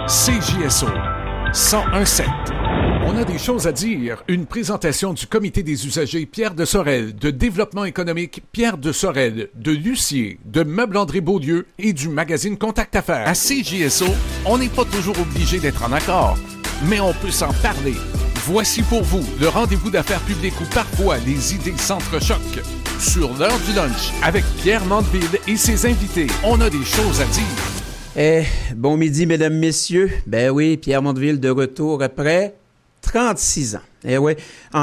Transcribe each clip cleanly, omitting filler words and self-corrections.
CJSO 101.7. On a des choses à dire. Une présentation du Comité des usagers Pierre de Sorel, de Développement économique Pierre de Sorel, de Lucier, de Meubles André Beaulieu et du magazine Contact Affaires. À CJSO, on n'est pas toujours obligé d'être en accord, mais on peut s'en parler. Voici pour vous le rendez-vous d'affaires publiques où parfois les idées s'entrechoquent. Sur l'heure du lunch, avec Pierre Mandeville et ses invités, on a des choses à dire. Bon midi, mesdames, messieurs. Ben oui, Pierre Mandeville de retour après 36 ans. Oui, en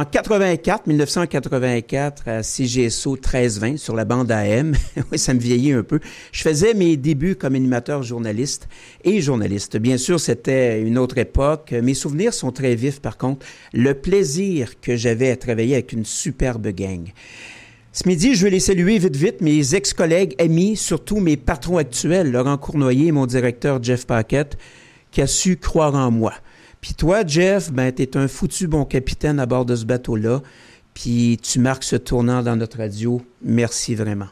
1984, à CJSO 1320, sur la bande AM, oui, ça me vieillit un peu, je faisais mes débuts comme animateur journaliste et journaliste. Bien sûr, c'était une autre époque. Mes souvenirs sont très vifs, par contre. Le plaisir que j'avais à travailler avec une superbe gang. Ce midi, je veux les saluer vite, mes ex-collègues, amis, surtout mes patrons actuels, Laurent Cournoyer et mon directeur Jeff Paquette, qui a su croire en moi. Puis toi, Jeff, t'es un foutu bon capitaine à bord de ce bateau-là, puis tu marques ce tournant dans notre radio. Merci vraiment.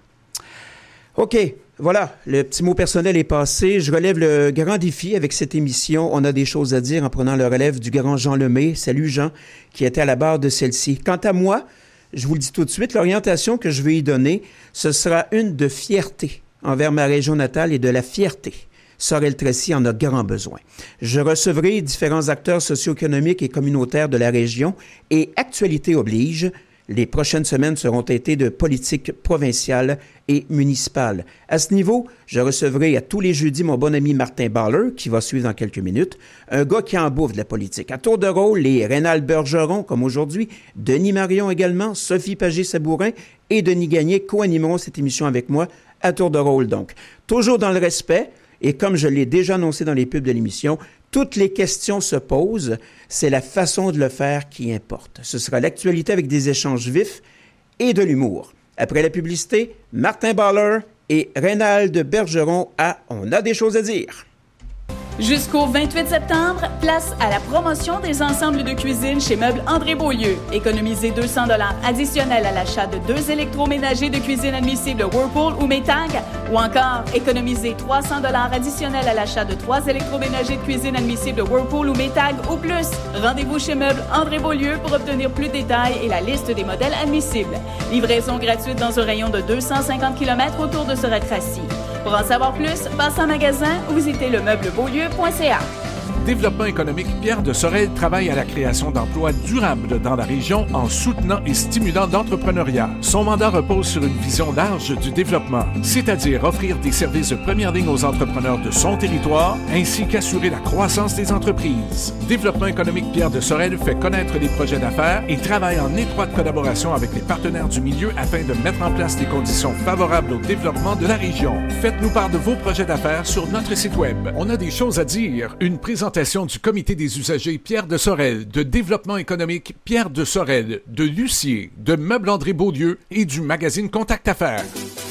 OK, voilà, le petit mot personnel est passé. Je relève le grand défi avec cette émission. On a des choses à dire en prenant le relève du grand Jean Lemay. Salut Jean, qui était à la barre de celle-ci. Quant à moi, je vous le dis tout de suite, l'orientation que je vais y donner, ce sera une de fierté envers ma région natale et de la fierté. Sorel-Tracy en a grand besoin. Je recevrai différents acteurs socio-économiques et communautaires de la région et actualité oblige, les prochaines semaines seront teintées de politique provinciale et municipale. À ce niveau, je recevrai à tous les jeudis mon bon ami Martin Baller, qui va suivre dans quelques minutes, un gars qui en bouffe de la politique. À tour de rôle, les Rénal Bergeron, comme aujourd'hui, Denis Marion également, Sophie Pagé-Sabourin et Denis Gagné co-animeront cette émission avec moi, à tour de rôle donc. Toujours dans le respect. Et comme je l'ai déjà annoncé dans les pubs de l'émission, toutes les questions se posent. C'est la façon de le faire qui importe. Ce sera l'actualité avec des échanges vifs et de l'humour. Après la publicité, Martin Baller et Reynald Bergeron à On a des choses à dire. Jusqu'au 28 septembre, place à la promotion des ensembles de cuisine chez Meubles André Beaulieu. Économisez 200 $ additionnels à l'achat de 2 électroménagers de cuisine admissibles Whirlpool ou Maytag, ou encore économisez 300 $ additionnels à l'achat de 3 électroménagers de cuisine admissibles Whirlpool ou Maytag ou plus. Rendez-vous chez Meubles André Beaulieu pour obtenir plus de détails et la liste des modèles admissibles. Livraison gratuite dans un rayon de 250 km autour de Sorel-Tracy. Pour en savoir plus, passez en magasin ou visitez lemeublebaulieu.ca. Développement économique Pierre de Sorel travaille à la création d'emplois durables dans la région en soutenant et stimulant l'entrepreneuriat. Son mandat repose sur une vision large du développement, c'est-à-dire offrir des services de première ligne aux entrepreneurs de son territoire, ainsi qu'assurer la croissance des entreprises. Développement économique Pierre de Sorel fait connaître les projets d'affaires et travaille en étroite collaboration avec les partenaires du milieu afin de mettre en place des conditions favorables au développement de la région. Faites-nous part de vos projets d'affaires sur notre site web. On a des choses à dire. Une présentation du Comité des usagers Pierre de Sorel, de Développement économique Pierre de Sorel, de Lucier, de Meubles André Beaulieu et du magazine Contact Affaires.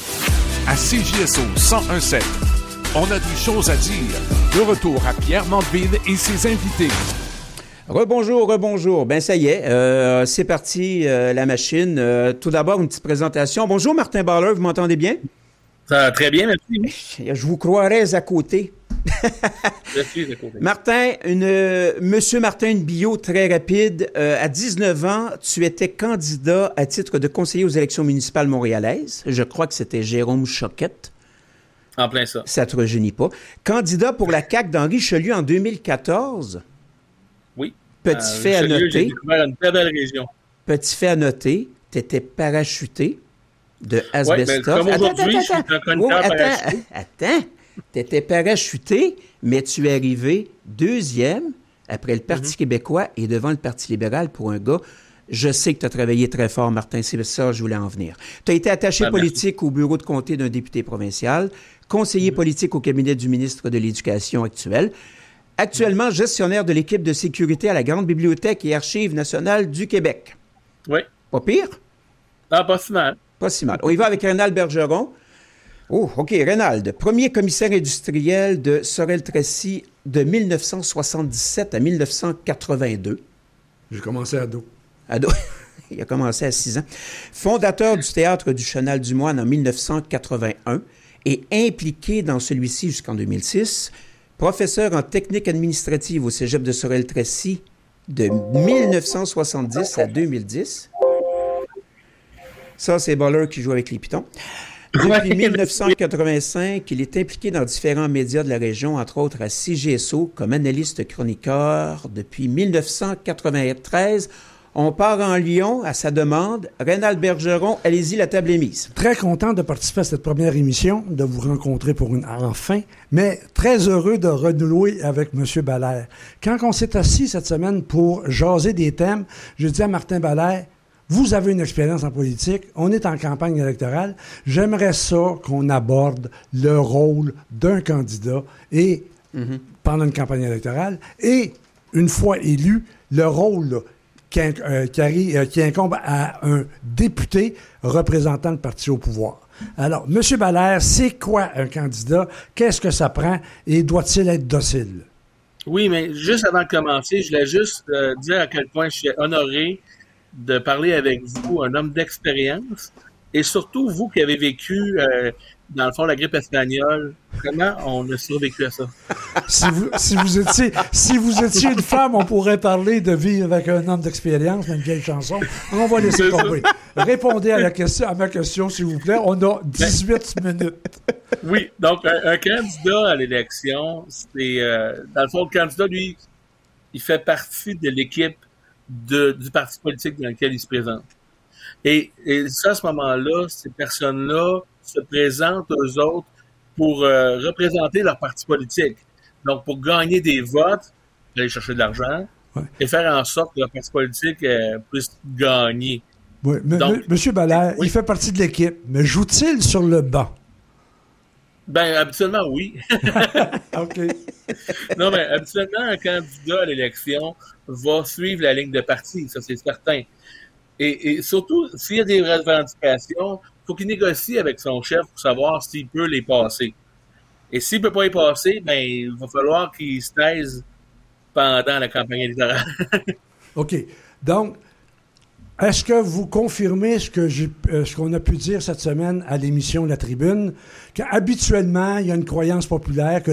À CJSO 101.7, on a des choses à dire. De retour à Pierre Mandeville et ses invités. Rebonjour. Ben ça y est, c'est parti la machine. Tout d'abord, une petite présentation. Bonjour Martin Baller, vous m'entendez bien? Ça va très bien, merci. Je vous croirais à côté. Je suis à côté. Martin, Monsieur Martin, une bio très rapide. À 19 ans, tu étais candidat à titre de conseiller aux élections municipales montréalaises. Je crois que c'était Jérôme Choquette. En plein ça. Ça te rajeunit pas. Candidat pour la CAQ dans Richelieu en 2014. Oui. Petit fait à noter. J'ai découvert une très belle région. Petit fait à noter, tu étais parachuté de asbestos. Ouais, comme aujourd'hui, je suis un conducteur parachuté. Attends. Tu étais parachuté, mais tu es arrivé deuxième après le Parti québécois et devant le Parti libéral pour un gars. Je sais que tu as travaillé très fort, Martin, c'est ça je voulais en venir. Tu as été attaché politique au bureau de comté d'un député provincial, conseiller politique au cabinet du ministre de l'Éducation actuel, actuellement gestionnaire de l'équipe de sécurité à la Grande Bibliothèque et Archives nationales du Québec. Oui. Pas pire? Ah, pas si mal. Pas si mal. On y va avec Reynald Bergeron. Oh, OK. Reynald, premier commissaire industriel de Sorel-Tracy de 1977 à 1982. J'ai commencé ado. Il a commencé à 6 ans. Fondateur du Théâtre du Chenal-du-Moine en 1981 et impliqué dans celui-ci jusqu'en 2006. professeur en technique administrative au cégep de Sorel-Tracy de 1970 à 2010. Ça, c'est Baller qui joue avec les pitons. Depuis 1985, il est impliqué dans différents médias de la région, entre autres à CGSO, comme analyste chroniqueur. Depuis 1993, on part en Lyon à sa demande. Rénal Bergeron, allez-y, la table est mise. Très content de participer à cette première émission, de vous rencontrer pour une enfin, mais très heureux de renouer avec M. Ballaire. Quand on s'est assis cette semaine pour jaser des thèmes, j'ai dit à Martin Ballaire, vous avez une expérience en politique, on est en campagne électorale, j'aimerais ça qu'on aborde le rôle d'un candidat et pendant une campagne électorale et, une fois élu, le rôle qui incombe à un député représentant le parti au pouvoir. Alors, M. Ballaire, c'est quoi un candidat? Qu'est-ce que ça prend? Et doit-il être docile? Oui, mais juste avant de commencer, je voulais juste dire à quel point je suis honoré de parler avec vous, un homme d'expérience, et surtout vous qui avez vécu, dans le fond, la grippe espagnole. Comment on a survécu à ça? Si vous étiez une femme, on pourrait parler de vivre avec un homme d'expérience, une vieille chanson. On va laisser tomber. Répondez à ma question, s'il vous plaît. On a 18 minutes. Oui, donc un candidat à l'élection, c'est... dans le fond, le candidat, lui, il fait partie de l'équipe du parti politique dans lequel il se présente. Et ça, à ce moment-là, ces personnes-là se présentent aux autres pour représenter leur parti politique. Donc, pour gagner des votes, aller chercher de l'argent et faire en sorte que leur parti politique puisse gagner. Oui, M. Ballaire, il fait partie de l'équipe, mais joue-t-il sur le banc? Ben, habituellement, oui. OK. Non, mais habituellement, un candidat à l'élection va suivre la ligne de parti, ça c'est certain. Et surtout, s'il y a des revendications, il faut qu'il négocie avec son chef pour savoir s'il peut les passer. Et s'il ne peut pas les passer, ben, il va falloir qu'il se taise pendant la campagne électorale. OK. Donc, est-ce que vous confirmez ce qu'on a pu dire cette semaine à l'émission La Tribune, qu'habituellement, il y a une croyance populaire que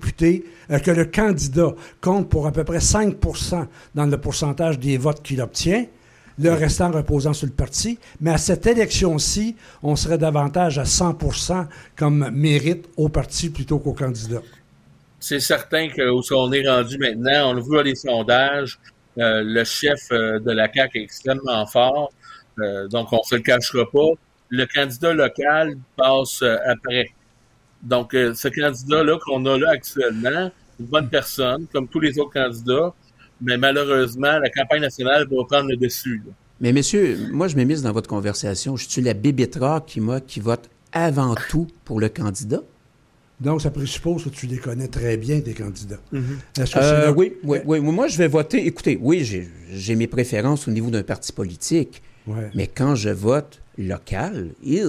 que le candidat compte pour à peu près 5 % dans le pourcentage des votes qu'il obtient, le restant reposant sur le parti, mais à cette élection-ci, on serait davantage à 100 % comme mérite au parti plutôt qu'au candidat. C'est certain qu'où on est rendu maintenant, on le voit dans les sondages, le chef de la CAQ est extrêmement fort, donc on ne se le cachera pas. Le candidat local passe après. Donc, ce candidat-là qu'on a là actuellement, une bonne personne, comme tous les autres candidats, mais malheureusement, la campagne nationale va prendre le dessus. Là. Mais messieurs, moi je m'immisce dans votre conversation. Je suis la bébête rare qui vote avant tout pour le candidat. Donc, ça présuppose que tu les connais très bien, tes candidats. Mm-hmm. Est-ce que oui. Moi, je vais voter. Écoutez, oui, j'ai mes préférences au niveau d'un parti politique. Ouais. Mais quand je vote local,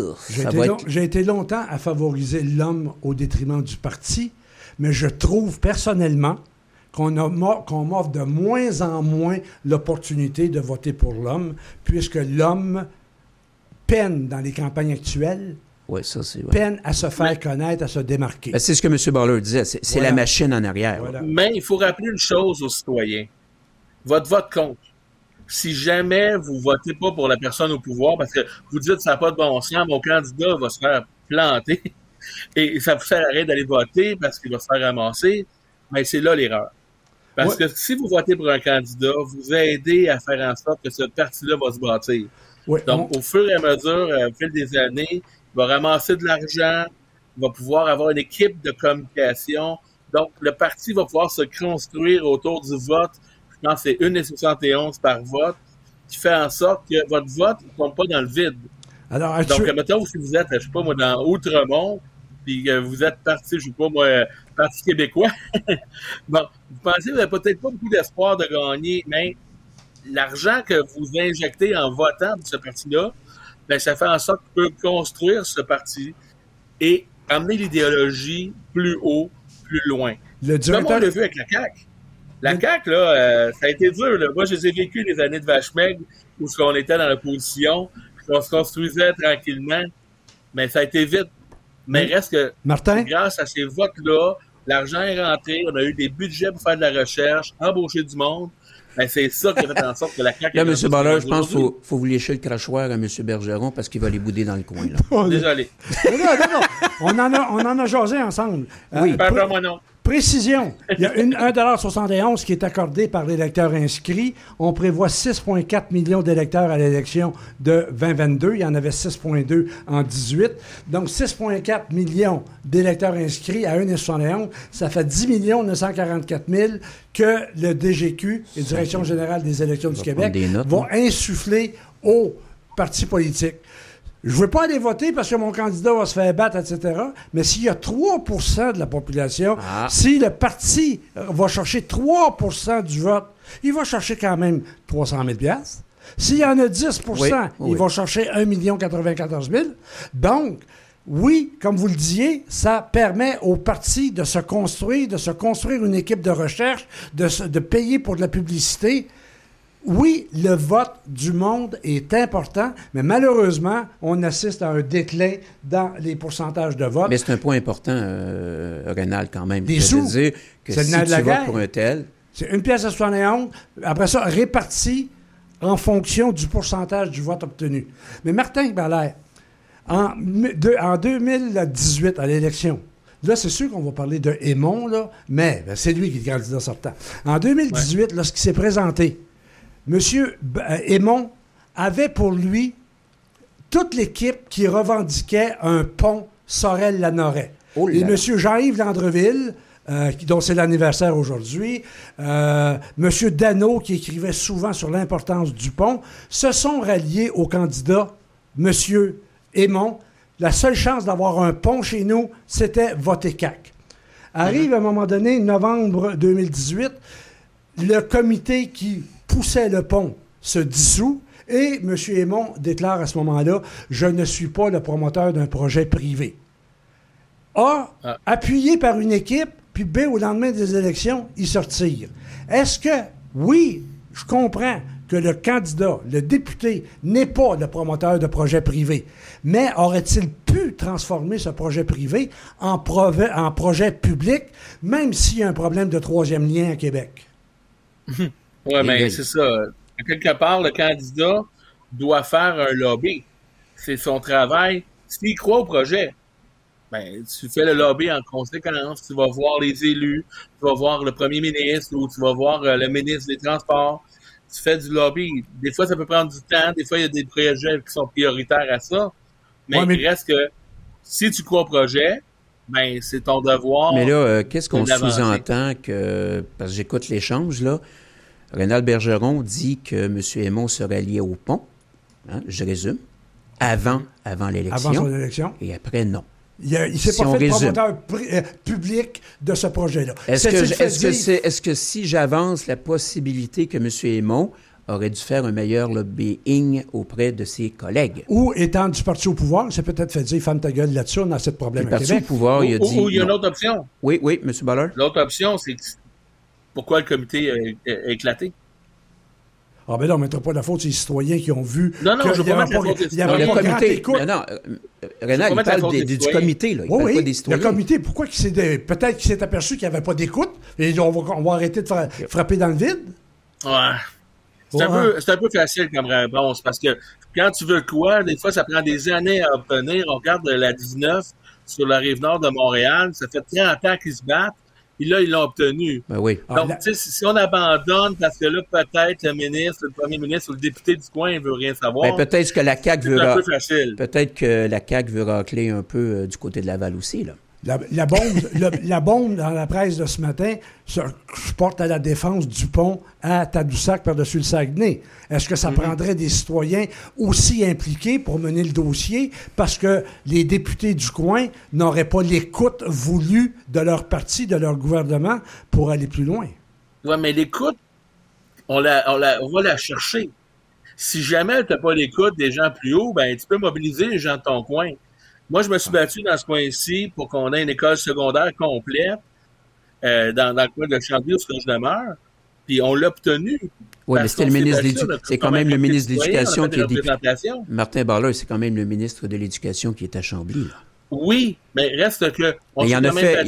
j'ai été longtemps à favoriser l'homme au détriment du parti, mais je trouve personnellement qu'on m'offre de moins en moins l'opportunité de voter pour l'homme, puisque l'homme peine dans les campagnes actuelles. Oui, ça, c'est vrai. Peine à se faire connaître, à se démarquer. Ben, c'est ce que M. Baller disait, c'est la machine en arrière. Voilà. Mais il faut rappeler une chose aux citoyens. Votre vote compte. Si jamais vous votez pas pour la personne au pouvoir, parce que vous dites que ça n'a pas de bon sens, mon candidat va se faire planter, et ça vous sert à rien d'aller voter parce qu'il va se faire ramasser, mais c'est là l'erreur. Parce que si vous votez pour un candidat, vous aidez à faire en sorte que ce parti-là va se bâtir. Donc, au fur et à mesure, au fil des années, il va ramasser de l'argent, il va pouvoir avoir une équipe de communication. Donc, le parti va pouvoir se construire autour du vote. Je pense que c'est 1,71 par vote, qui fait en sorte que votre vote ne tombe pas dans le vide. Alors, donc, mettons, si vous êtes, je sais pas moi, dans Outremont, puis vous êtes parti, je sais pas moi, Parti québécois, bon, vous pensez que vous n'avez peut-être pas beaucoup d'espoir de gagner, mais l'argent que vous injectez en votant pour ce parti-là, ben, ça fait en sorte qu'il peut construire ce parti et amener l'idéologie plus haut, plus loin. Comme on l'a vu avec la CAQ. La CAQ, là, ça a été dur. Là. Moi, je les ai vécu les années de Vache-Maigre où on était dans l'opposition, on se construisait tranquillement, mais ça a été vite. Mais reste que, grâce à ces votes-là, L'argent est rentré, on a eu des budgets pour faire de la recherche, embaucher du monde. Ben, c'est ça qui a fait en sorte que la CAQ... Là, M. Ballard, je pense qu'il faut vous lécher le crachoir à M. Bergeron parce qu'il va les bouder dans le coin. Là. Désolé. Non. On en a jasé ensemble. Oui. Pardon-moi non. Précision, il y a 1,71 qui est accordé par l'électeur inscrit. On prévoit 6,4 millions d'électeurs à l'élection de 2022. Il y en avait 6,2 en 18. Donc, 6,4 millions d'électeurs inscrits à 1,71, ça fait 10 944 000 que le DGQ, la Direction générale des élections du Québec, vont insuffler aux partis politiques. Je ne veux pas aller voter parce que mon candidat va se faire battre, etc. Mais s'il y a 3 % de la population, si le parti va chercher 3 % du vote, il va chercher quand même 300 000 $. S'il y en a 10 % il va chercher 1 94 000 $. Donc, oui, comme vous le disiez, ça permet aux partis de se construire une équipe de recherche, de payer pour de la publicité. Oui, le vote du monde est important, mais malheureusement, on assiste à un déclin dans les pourcentages de vote. Mais c'est un point important, Rénal, quand même. Des sous. Dire que si tu votes pour un tel... C'est 1,71 $. Après ça, réparti en fonction du pourcentage du vote obtenu. Mais Martin Ballard, en 2018, à l'élection, là, c'est sûr qu'on va parler de Aymon, là, mais c'est lui qui est le candidat sortant. En 2018, lorsqu'il s'est présenté, M. Aymon avait pour lui toute l'équipe qui revendiquait un pont Sorel-Lanoret. Et M. Jean-Yves Landreville, dont c'est l'anniversaire aujourd'hui, M. Dano, qui écrivait souvent sur l'importance du pont, se sont ralliés au candidat M. Aymon. La seule chance d'avoir un pont chez nous, c'était voter CAQ. Arrive à un moment donné, novembre 2018, le comité qui poussait le pont se dissout et M. Aymon déclare à ce moment-là « Je ne suis pas le promoteur d'un projet privé ». Appuyé par une équipe, puis B, au lendemain des élections, il se retire. Est-ce que, oui, je comprends que le candidat, le député, n'est pas le promoteur de projet privé, mais aurait-il pu transformer ce projet privé en projet public, même s'il y a un problème de troisième lien à Québec? Oui, mais c'est ça. Quelque part, le candidat doit faire un lobby. C'est son travail. S'il croit au projet, ben, tu fais le lobby en conséquence. Tu vas voir les élus, tu vas voir le premier ministre ou tu vas voir le ministre des Transports. Tu fais du lobby. Des fois, ça peut prendre du temps. Des fois, il y a des projets qui sont prioritaires à ça. Mais il reste que si tu crois au projet, ben, c'est ton devoir. Mais là, qu'est-ce qu'on sous-entend que... Parce que j'écoute l'échange, là. Rénal Bergeron dit que M. Aymon se ralliait au pont, je résume, avant l'élection. Avant son élection. Et après, non. Il ne s'est pas fait promoteur public de ce projet-là. Est-ce que si j'avance la possibilité que M. Aymon aurait dû faire un meilleur lobbying auprès de ses collègues? Ou étant du parti au pouvoir, c'est peut-être fait dire « Ferme ta gueule là-dessus, on a ce problème à Québec ». Le parti au pouvoir, il a dit... Ou il y a une autre option. Oui, M. Ballard. L'autre option, c'est pourquoi le comité est éclaté. Ah ben là, on ne mettra pas la faute sur les citoyens qui ont vu... Non, je ne veux pas mettre la faute des citoyens. Le comité... Non, Rénal, il parle du comité, là. Il parle pas des citoyens. Le comité, pourquoi peut-être qu'il s'est aperçu qu'il n'y avait pas d'écoute et on va arrêter de frapper dans le vide? Ouais. C'est un peu facile comme réponse parce que quand tu veux quoi, des fois, ça prend des années à obtenir. On regarde la 19 sur la rive nord de Montréal. Ça fait 30 ans qu'ils se battent. Puis là, ils l'ont obtenu. Ben oui. Donc, tu sais, si on abandonne parce que là, peut-être le premier ministre ou le député du coin ne veut rien savoir. Ben, peut-être que la CAQ veut... C'est un peu facile. Peut-être que la CAQ veut racler un peu du côté de Laval aussi, là. La bombe dans la presse de ce matin se porte à la défense du pont à Tadoussac par-dessus le Saguenay. Est-ce que ça prendrait des citoyens aussi impliqués pour mener le dossier parce que les députés du coin n'auraient pas l'écoute voulue de leur parti, de leur gouvernement pour aller plus loin? Oui, mais l'écoute, on va la chercher. Si jamais tu n'as pas l'écoute des gens plus hauts, ben tu peux mobiliser les gens de ton coin. Moi, je me suis battu dans ce coin-ci pour qu'on ait une école secondaire complète dans le coin de Chambly où je demeure. Puis on l'a obtenu. Oui, mais c'était le ministre de l'Éducation. C'est quand même le ministre de l'Éducation qui est... Martin Ballard, c'est quand même le ministre de l'Éducation qui est à Chambly, là. Oui, mais reste que... Il y en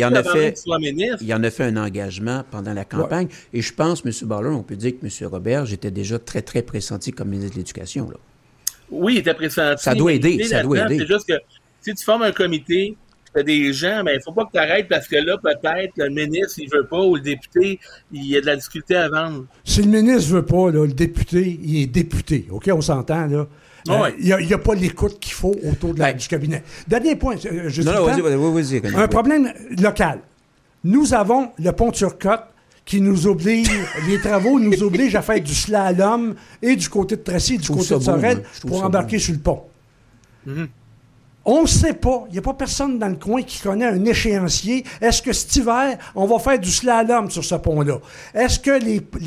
a fait un engagement pendant la campagne. Ouais. Et je pense, M. Baller, on peut dire que M. Roberge était déjà très, très pressenti comme ministre de l'Éducation. Là. Oui, il était pressenti. Ça doit aider. C'est juste que si tu formes un comité, tu as des gens, mais il ne faut pas que tu arrêtes parce que là, peut-être, le ministre, il ne veut pas, ou le député, il y a de la difficulté à vendre. Si le ministre ne veut pas, là, le député, il est député. OK, on s'entend, là. Il n'y a pas l'écoute qu'il faut autour du cabinet. Dernier point. Vas-y. Un problème local. Nous avons le pont Turcotte qui nous oblige, les travaux nous obligent à faire du slalom et du côté de Tracy et du côté de Sorel pour embarquer sur le pont. Mm-hmm. On ne sait pas. Il n'y a pas personne dans le coin qui connaît un échéancier. Est-ce que cet hiver, on va faire du slalom sur ce pont-là? Est-ce que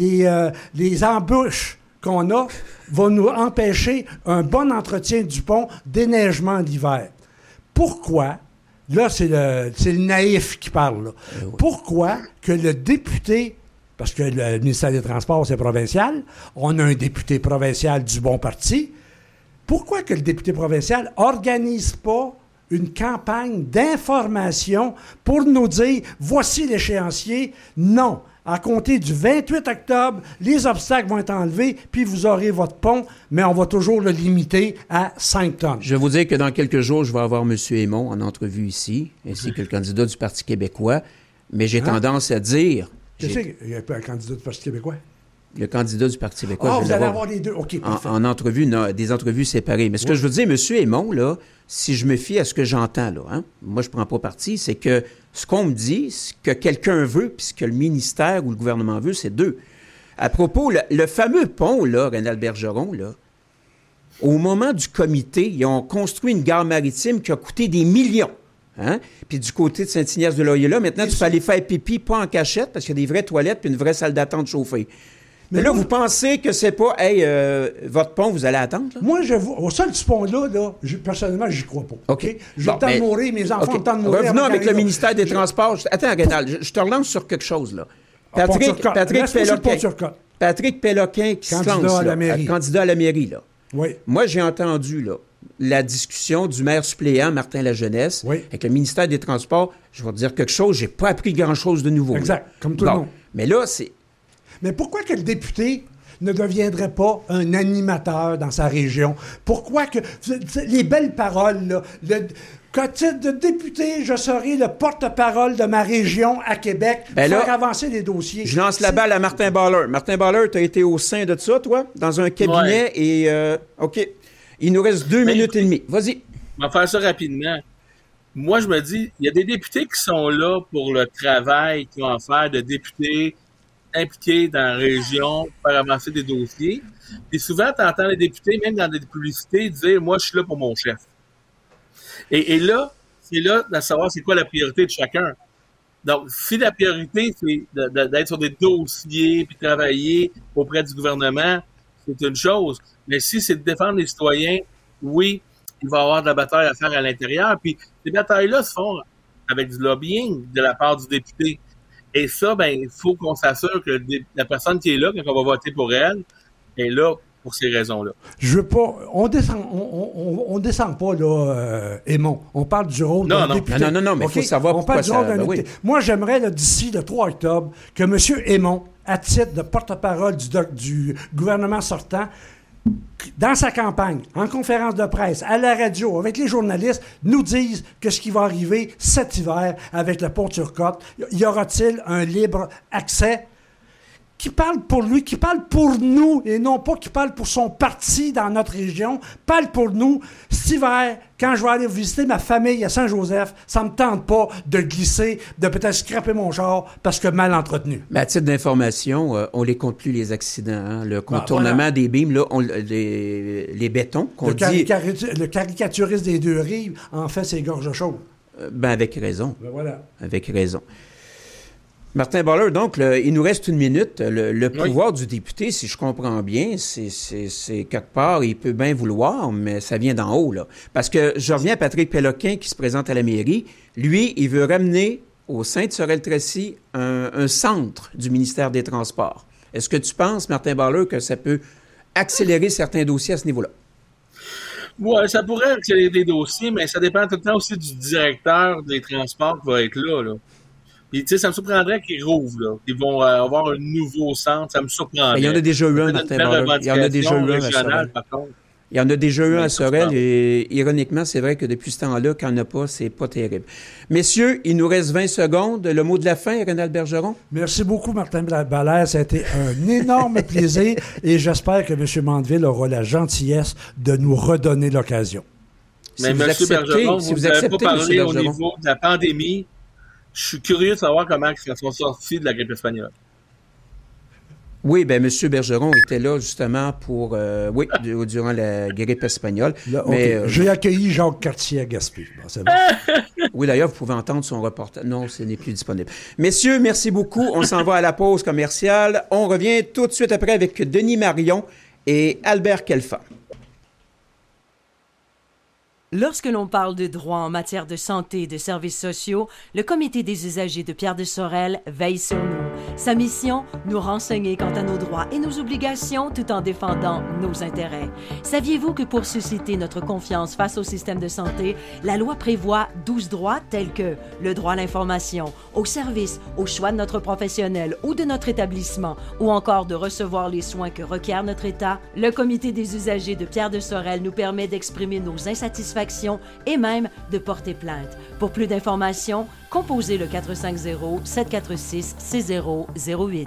les embûches qu'on a va nous empêcher un bon entretien du pont, déneigement l'hiver? Pourquoi, là, c'est le naïf qui parle, là. Oui. Pourquoi que le député, parce que le ministère des Transports, c'est provincial, on a un député provincial du bon parti, pourquoi que le député provincial organise pas une campagne d'information pour nous dire, voici l'échéancier? Non. À compter du 28 octobre, les obstacles vont être enlevés, puis vous aurez votre pont, mais on va toujours le limiter à 5 tonnes. Je vais vous dire que dans quelques jours, je vais avoir M. Aymon en entrevue ici, ainsi que le candidat du Parti québécois, mais j'ai tendance à dire... Qu'est-ce qu'il y a un candidat du Parti québécois? Le candidat du Parti québécois. Ah, vous allez avoir les deux. OK, en entrevue, des entrevues séparées. Mais ce que je veux dire, M. Aymon, là, si je me fie à ce que j'entends, là, moi, je ne prends pas parti, c'est que ce qu'on me dit, ce que quelqu'un veut, puis ce que le ministère ou le gouvernement veut, c'est deux. À propos, le fameux pont, là, Rénal Bergeron, là, au moment du comité, ils ont construit une gare maritime qui a coûté des millions. Hein? Puis du côté de Saint-Ignace-de-Loyola, maintenant, tu peux aller faire pipi, pas en cachette, parce qu'il y a des vraies toilettes puis une vraie salle d'attente chauffée. Mais là, vous pensez que c'est pas, votre pont, vous allez attendre? Là? Moi, au seul du pont-là, personnellement, j'y crois pas. OK. J'ai le temps de mourir, mes enfants ont le temps de mourir. Revenons avec le ministère des Transports. Attends, Rénal, je te relance sur quelque chose, là. Patrick Péloquin qui se lance, candidat à la mairie, là. Oui. Moi, j'ai entendu, là, la discussion du maire suppléant, Martin Lajeunesse, avec le ministère des Transports. Je vais te dire quelque chose, j'ai pas appris grand-chose de nouveau. Exact, comme tout le monde. Mais là, c'est... Mais pourquoi que le député ne deviendrait pas un animateur dans sa région? Pourquoi que... Les belles paroles, là... Qu'à titre de député, je serai le porte-parole de ma région à Québec pour faire avancer les dossiers. Je lance la balle à Martin Baller. Martin Baller, tu as été au sein de ça, toi, dans un cabinet, et... OK. Il nous reste 2 minutes et demie. Vas-y. On va faire ça rapidement. Moi, je me dis, il y a des députés qui sont là pour le travail qu'ils ont à faire de députés impliqués dans la région pour faire avancer des dossiers. Et souvent, tu entends les députés, même dans des publicités, dire « Moi, je suis là pour mon chef ». Et là, c'est là de savoir c'est quoi la priorité de chacun. Donc, si la priorité, c'est d'être sur des dossiers puis travailler auprès du gouvernement, c'est une chose. Mais si c'est de défendre les citoyens, oui, il va y avoir de la bataille à faire à l'intérieur. Puis ces batailles-là se font avec du lobbying de la part du député. Et ça, il faut qu'on s'assure que la personne qui est là, quand on va voter pour elle, est là pour ces raisons-là. Je veux pas... On descend pas, là, Aymon. On parle du rôle d'un député. Non, mais il faut savoir pourquoi ça... On parle du rôle d'un député. Moi, j'aimerais, là, d'ici le 3 octobre, que M. Aymon, à titre de porte-parole du gouvernement sortant, dans sa campagne, en conférence de presse, à la radio, avec les journalistes, nous disent que ce qui va arriver cet hiver avec le pont Turcotte, y aura-t-il un libre accès? Qui parle pour lui, qui parle pour nous, et non pas qui parle pour son parti dans notre région, parle pour nous. Cet hiver, quand je vais aller visiter ma famille à Saint-Joseph, ça me tente pas de glisser, de peut-être scraper mon char parce que mal entretenu. Mais à titre d'information, on les compte plus les accidents. Hein? Le contournement des beams, là, les bétons qu'on dit... Le caricaturiste des deux rives en fait ses gorges chaudes. Avec raison. Voilà. Avec raison. Martin Baller, donc, il nous reste 1 minute. Le pouvoir du député, si je comprends bien, c'est quelque part, il peut bien vouloir, mais ça vient d'en haut, là. Parce que je reviens à Patrick Péloquin qui se présente à la mairie. Lui, il veut ramener au sein de Sorel-Tracy un centre du ministère des Transports. Est-ce que tu penses, Martin Baller, que ça peut accélérer certains dossiers à ce niveau-là? Oui, ça pourrait accélérer des dossiers, mais ça dépend tout le temps aussi du directeur des transports qui va être là. Puis, tu sais, ça me surprendrait qu'ils rouvrent, là. Qu'ils vont avoir un nouveau centre. Ça me surprendrait. Il y en a déjà eu un, Martin Barreur. Il y en a déjà eu un à Sorel. Il y en a déjà eu un à Sorel et ironiquement, c'est vrai que depuis ce temps-là, quand il n'y en a pas, c'est pas terrible. Messieurs, il nous reste 20 secondes. Le mot de la fin, Rénal Bergeron? Merci beaucoup, Martin Balaire. Ça a été un énorme plaisir et j'espère que M. Mandeville aura la gentillesse de nous redonner l'occasion. Mais M. Bergeron, vous n'avez pas parlé au niveau de la pandémie. Je suis curieux de savoir comment ils sont sortis de la grippe espagnole. Oui, bien, M. Bergeron était là justement pour, durant la grippe espagnole. Là, okay. J'ai accueilli Jacques Cartier à Gaspé. Bon, c'est bon. Oui, d'ailleurs, vous pouvez entendre son reportage. Non, ce n'est plus disponible. Messieurs, merci beaucoup. On s'en va à la pause commerciale. On revient tout de suite après avec Denis Marion et Albert Kelfa. Lorsque l'on parle de droits en matière de santé et de services sociaux, le Comité des usagers de Pierre de Sorel veille sur nous. Sa mission, nous renseigner quant à nos droits et nos obligations tout en défendant nos intérêts. Saviez-vous que pour susciter notre confiance face au système de santé, la loi prévoit 12 droits tels que le droit à l'information, au service, au choix de notre professionnel ou de notre établissement, ou encore de recevoir les soins que requiert notre État? Le Comité des usagers de Pierre de Sorel nous permet d'exprimer nos insatisfactions et même de porter plainte. Pour plus d'informations, composez le 450-746-6008.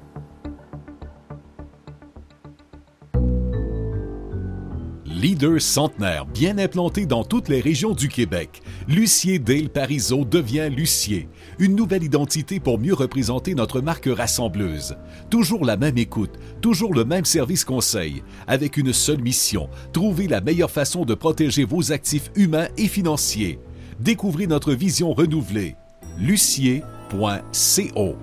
Leader centenaire bien implanté dans toutes les régions du Québec, Lucier Dale Parizeau devient Lucier. Une nouvelle identité pour mieux représenter notre marque rassembleuse. Toujours la même écoute, toujours le même service conseil, avec une seule mission, trouver la meilleure façon de protéger vos actifs humains et financiers. Découvrez notre vision renouvelée. Lucier.co.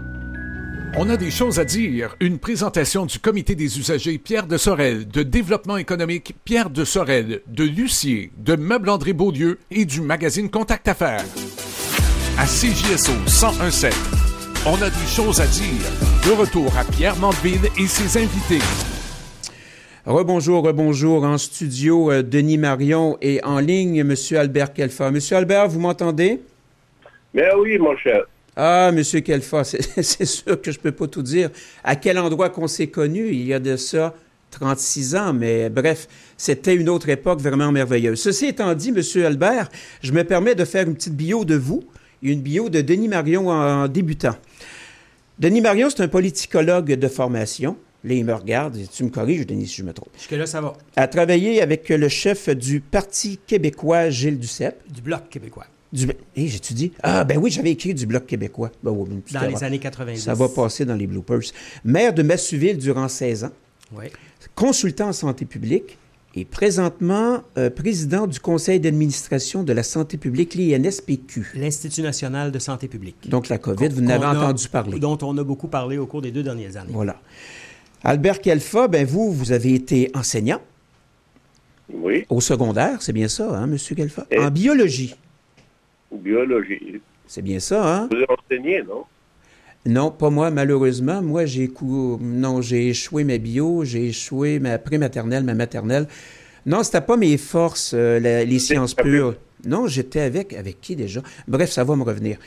On a des choses à dire. Une présentation du Comité des usagers Pierre de Sorel, de Développement économique Pierre de Sorel, de Lucier, de Meubles André Beaulieu et du magazine Contact Affaires. À CJSO 101.7, on a des choses à dire. De retour à Pierre Mandeville et ses invités. Rebonjour en studio, Denis Marion et en ligne, M. Albert Kelfa. M. Albert, vous m'entendez? Mais oui, mon cher. Ah, M. Kelfa, c'est sûr que je ne peux pas tout dire. À quel endroit qu'on s'est connus, il y a de ça 36 ans, mais bref, c'était une autre époque vraiment merveilleuse. Ceci étant dit, M. Albert, je me permets de faire une petite bio de vous et une bio de Denis Marion en débutant. Denis Marion, c'est un politicologue de formation. Là, il me regarde, tu me corriges, Denis, si je me trompe. Jusque-là, ça va. A travaillé avec le chef du Parti québécois, Gilles Duceppe. Du Bloc québécois. J'ai-tu dit? Ah, ben oui, j'avais écrit du Bloc québécois. Ben, oui, dans les années 90. Ça va passer dans les bloopers. Maire de Massuville durant 16 ans. Oui. Consultant en santé publique et présentement président du conseil d'administration de la santé publique, l'INSPQ. L'Institut national de santé publique. Donc la COVID, vous n'avez entendu parler. Dont on a beaucoup parlé au cours des 2 dernières années. Voilà. Albert Kelfa, ben vous avez été enseignant. Oui. Au secondaire, c'est bien ça, hein, M. Kelfa? En biologie. Biologie. C'est bien ça, hein? Vous enseignez, non? Non, pas moi, malheureusement. Moi, j'ai échoué ma bio, j'ai échoué ma prématernelle, ma maternelle. Non, c'était pas mes forces, les sciences pures. Non, j'étais avec qui déjà? Bref, ça va me revenir.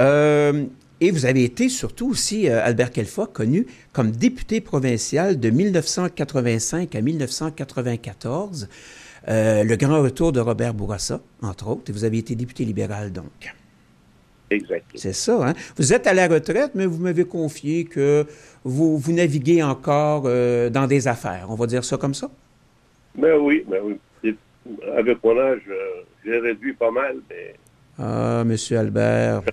Et vous avez été surtout aussi, Albert Kelfa, connu comme député provincial de 1985 à 1994. Le grand retour de Robert Bourassa, entre autres, et vous avez été député libéral, donc. Exact. C'est ça, hein? Vous êtes à la retraite, mais vous m'avez confié que vous naviguez encore dans des affaires. On va dire ça comme ça? Ben oui. Avec mon âge, j'ai réduit pas mal, mais... Ah, M. Albert...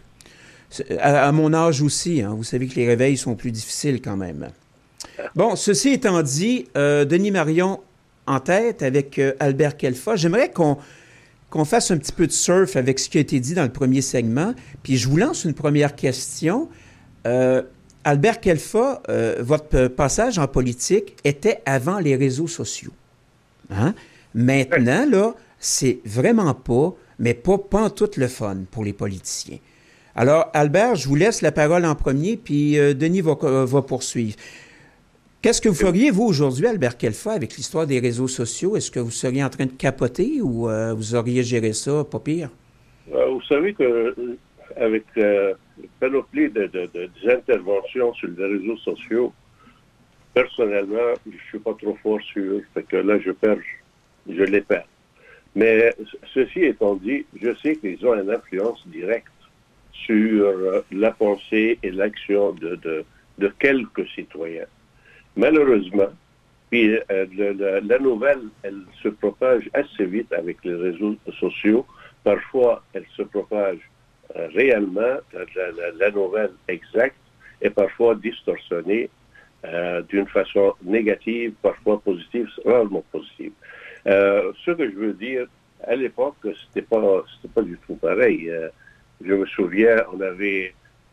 À mon âge aussi, hein, vous savez que les réveils sont plus difficiles quand même. Bon, ceci étant dit, Denis Marion en tête avec Albert Kelfa. J'aimerais qu'on fasse un petit peu de surf avec ce qui a été dit dans le premier segment. Puis je vous lance une première question. Albert Kelfa, votre passage en politique était avant les réseaux sociaux. Hein? Maintenant, là, c'est vraiment pas en tout le fun pour les politiciens. Alors, Albert, je vous laisse la parole en premier, puis Denis va poursuivre. Qu'est-ce que vous feriez, vous, aujourd'hui, Albert Khelfa, avec l'histoire des réseaux sociaux? Est-ce que vous seriez en train de capoter ou vous auriez géré ça pas pire? Vous savez que avec la panoplie des interventions sur les réseaux sociaux, personnellement, je ne suis pas trop fort sûr. Fait que là, je les perds. Mais ceci étant dit, je sais qu'ils ont une influence directe sur la pensée et l'action de quelques citoyens. Malheureusement, puis la nouvelle, elle se propage assez vite avec les réseaux sociaux. Parfois, elle se propage réellement, la nouvelle exacte, et parfois distorsionnée d'une façon négative, parfois positive, rarement positive. Ce que je veux dire, à l'époque, c'était pas du tout pareil. Je me souviens, on avait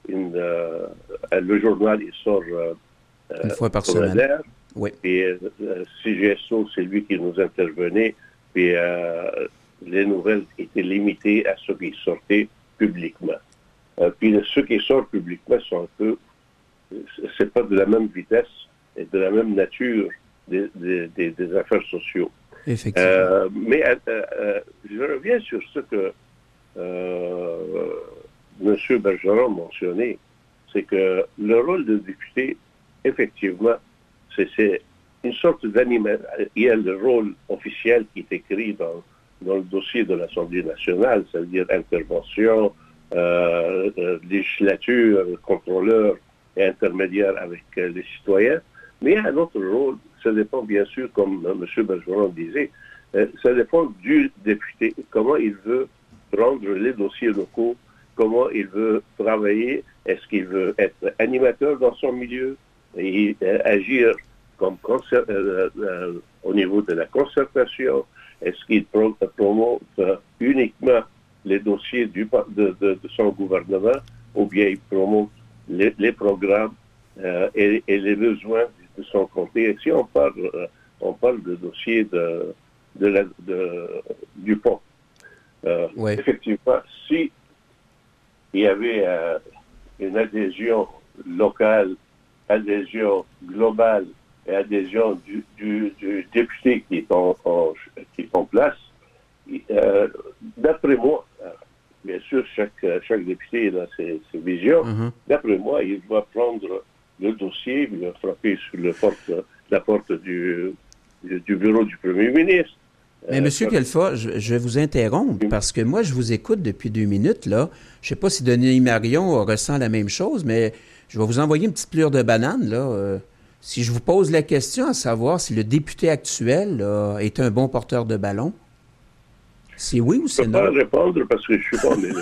le journal, il sort une fois par semaine. Oui. Puis CGSO, c'est lui qui nous intervenait. Puis les nouvelles étaient limitées à ce qui sortait publiquement. Puis ceux qui sortent publiquement sont un peu, c'est pas de la même vitesse et de la même nature des affaires sociaux. Effectivement. Mais je reviens sur ce que M. Bergeron mentionnait, c'est que le rôle de député, effectivement, c'est une sorte d'animal. Il y a le rôle officiel qui est écrit dans le dossier de l'Assemblée nationale, c'est-à-dire intervention, législature, contrôleur et intermédiaire avec les citoyens. Mais il y a un autre rôle, ça dépend bien sûr, comme M. Bergeron disait, ça dépend du député, comment il veut prendre les dossiers locaux, comment il veut travailler, est-ce qu'il veut être animateur dans son milieu et agir comme au niveau de la concertation, est-ce qu'il promote uniquement les dossiers de son gouvernement ou bien il promote les programmes et les besoins de son comté. Et si on parle de dossier du pont, oui. Effectivement, si il y avait une adhésion locale, adhésion globale et adhésion du député qui est en place, d'après moi, bien sûr, chaque député a ses visions, d'après moi, il doit prendre le dossier, il va frapper sur la porte du bureau du Premier ministre. Mais M. Khelfa, je vais vous interrompre parce que moi, je vous écoute depuis 2 minutes, là. Je ne sais pas si Denis Marion ressent la même chose, mais je vais vous envoyer une petite plure de banane, là. Si je vous pose la question à savoir si le député actuel est un bon porteur de ballon, c'est oui ou c'est non? Je ne peux pas répondre parce que je ne suis pas mêlé.